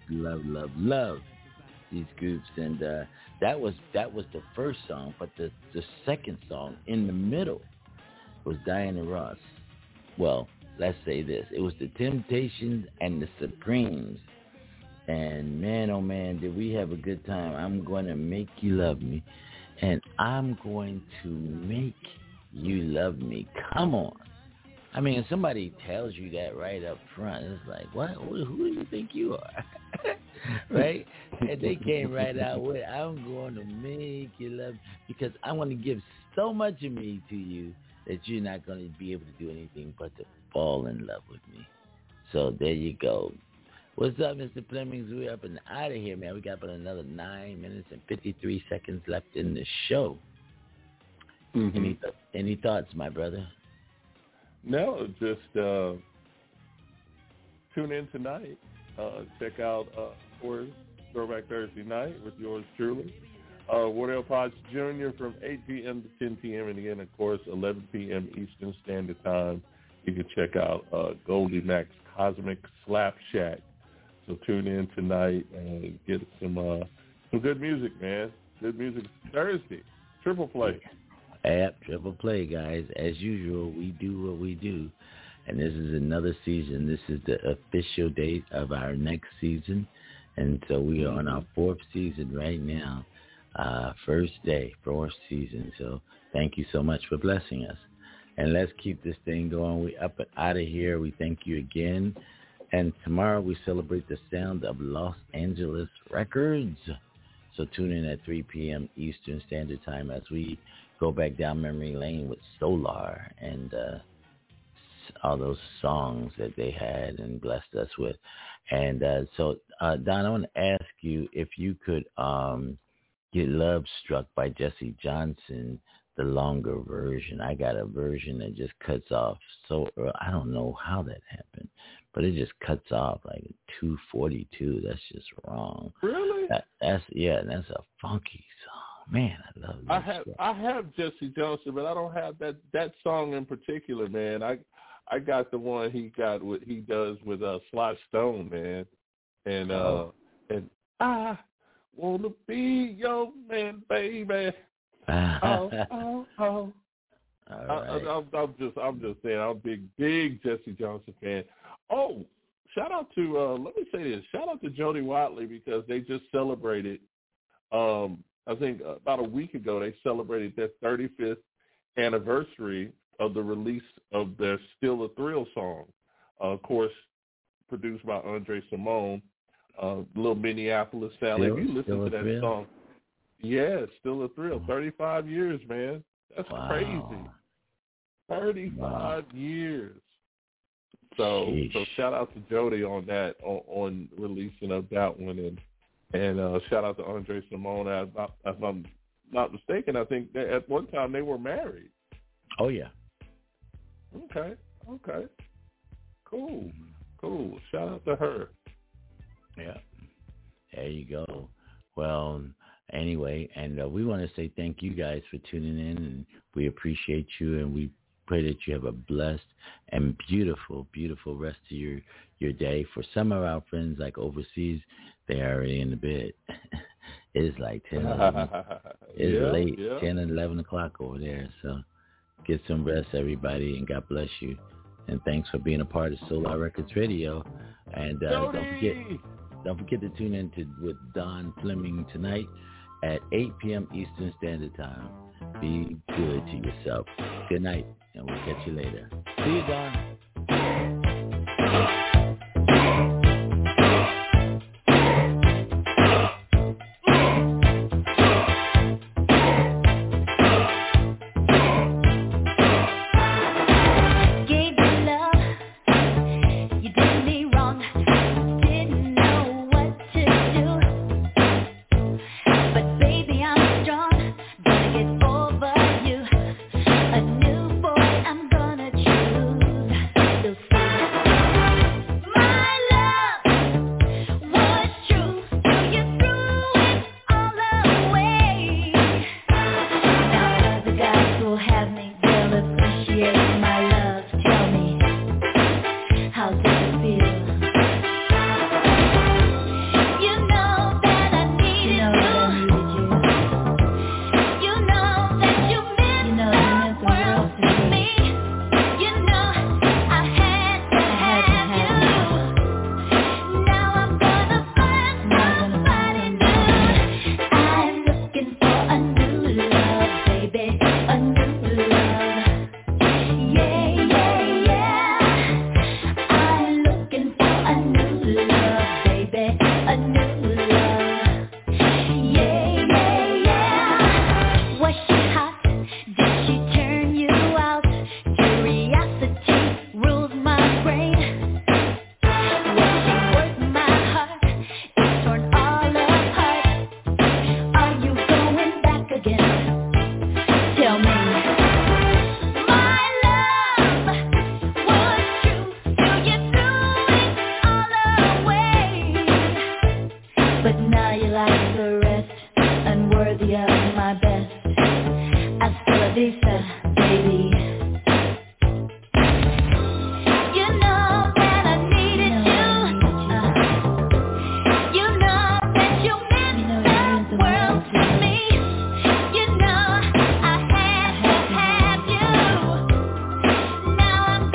these groups, and that was the first song, but the second song in the middle was Diana Ross. Well, let's say this: it was the Temptations and the Supremes, and man, oh man, did we have a good time! I'm going to make you love me. And I'm going to make you love me. Come on. I mean, if somebody tells you that right up front, it's like, what? Who do you think you are? Right? And they came right out with, I'm going to make you love me. Because I want to give so much of me to you that you're not going to be able to do anything but to fall in love with me. So there you go. What's up, Mr. Flemings? We're up and out of here, man. We got about another 9 minutes and 53 seconds left in the show. Mm-hmm. Any thoughts, my brother? No, just tune in tonight. Check out, of course, Throwback Thursday night with yours truly. Wardell Potts Jr. from 8 p.m. to 10 p.m. And again, of course, 11 p.m. Eastern Standard Time. You can check out Goldie Mac's Cosmic Slap Shack. So tune in tonight and get some good music, man. Good music Thursday. Triple play. Yep, triple play, guys. As usual, we do what we do. And this is another season. This is the official date of our next season. And so we are on our 4th season right now, first season. So thank you so much for blessing us. And let's keep this thing going. We up and out of here. We thank you again. And tomorrow we celebrate the sound of Los Angeles Records. So tune in at 3 p.m. Eastern Standard Time as we go back down memory lane with Solar and all those songs that they had and blessed us with. And so, Don, I want to ask you if you could get Love Struck by Jesse Johnson, the longer version. I got a version that just cuts off so early. I don't know how that happened, but it just cuts off like 2:42. That's just wrong. Really? That's a funky song. Man, I love that. I have Jesse Johnson, but I don't have that song in particular, man. I got the one he does with Sly Stone, man. And and I wanna be your man, baby. Oh. All right. I'm just saying, I'm a big Jesse Johnson fan. Oh, shout out to let me say this. Shout out to Jody Watley because they just celebrated. I think about a week ago they celebrated their 35th anniversary of the release of their "Still a Thrill" song. Of course, produced by Andre Simone. Little Minneapolis sound. If you listen to that song. Yeah, Still a Thrill. 35 years, man. That's crazy. 35 years. So shout out to Jody on that, on releasing of that one, and shout out to Andre Simone. If I'm not mistaken, I think that at one time they were married. Oh yeah. Okay. Cool. Shout out to her. Yeah. There you go. Well. Anyway, and we want to say thank you guys for tuning in, and we appreciate you, and we pray that you have a blessed and beautiful, beautiful rest of your day. For some of our friends, like overseas, they're already in the bed. It's like 10, 11. It's late, 10 and 11 o'clock over there. So get some rest, everybody, and God bless you. And thanks for being a part of Solar Records Radio. And don't forget to tune in with Don Fleming tonight at 8 p.m. Eastern Standard Time. Be good to yourself. Good night, and we'll catch you later. See you, Don.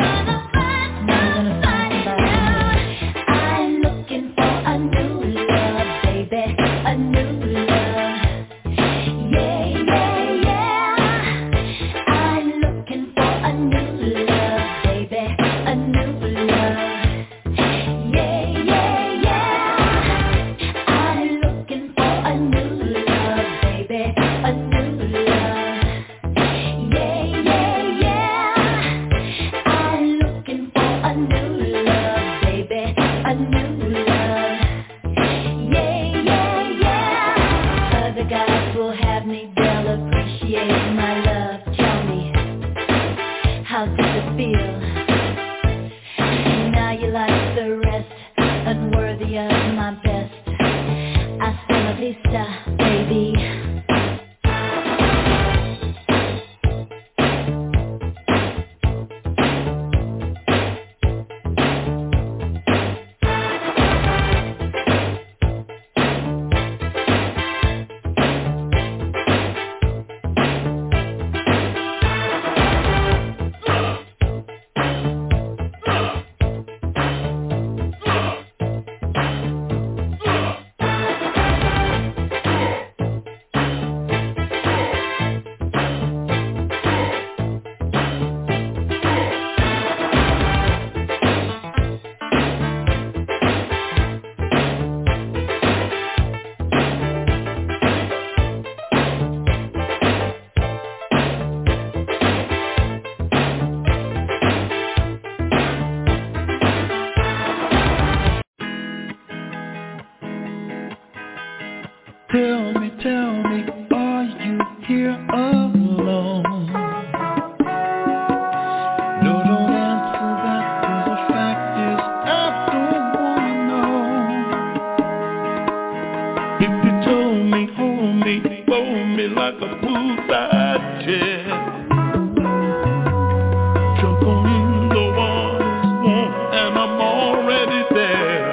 A new love. Batista, baby. Tell me, are you here alone? No, don't answer that, 'cause the fact is I don't wanna know. If you told me, hold me, fold me like a poolside chair, jump on in the water's warm and I'm already there.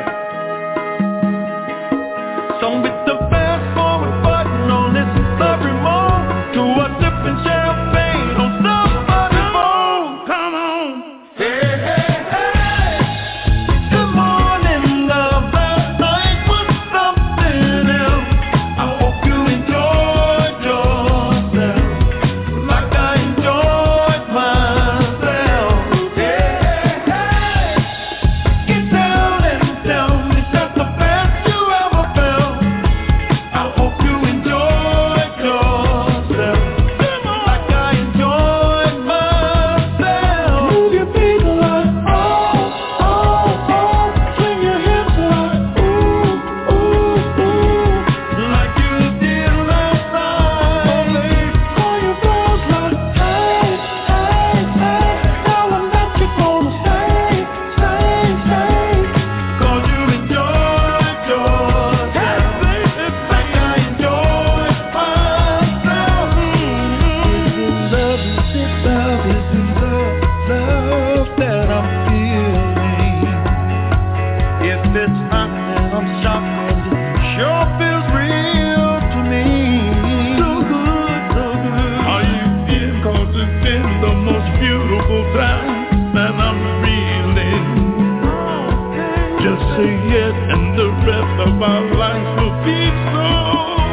So with the fast forward button on this remote to a sipping champagne on somebody's phone. Come on. Hey, hey, hey. Good morning, love. Last night was something else. I hope you enjoyed yourself like I enjoyed myself. Hey, hey, hey. Get down and tell me that's the best you ever felt. I hope you enjoyed yourself like I enjoyed myself. Move your feet like oh, oh, oh. Swing your hips like ooh, ooh, ooh. Like you did last night. Call your girls like hey, hey, hey. Tell them that you're gonna stay, stay, stay. 'Cause you enjoyed yourself like I enjoyed myself. Is it love that I'm feeling? If it's not, then I'm shocked, 'cause it sure feels real to me. So good, so good. Are you in? 'Cause it's been the most beautiful time that I'm feeling. Just say yes, and the rest of our life will be so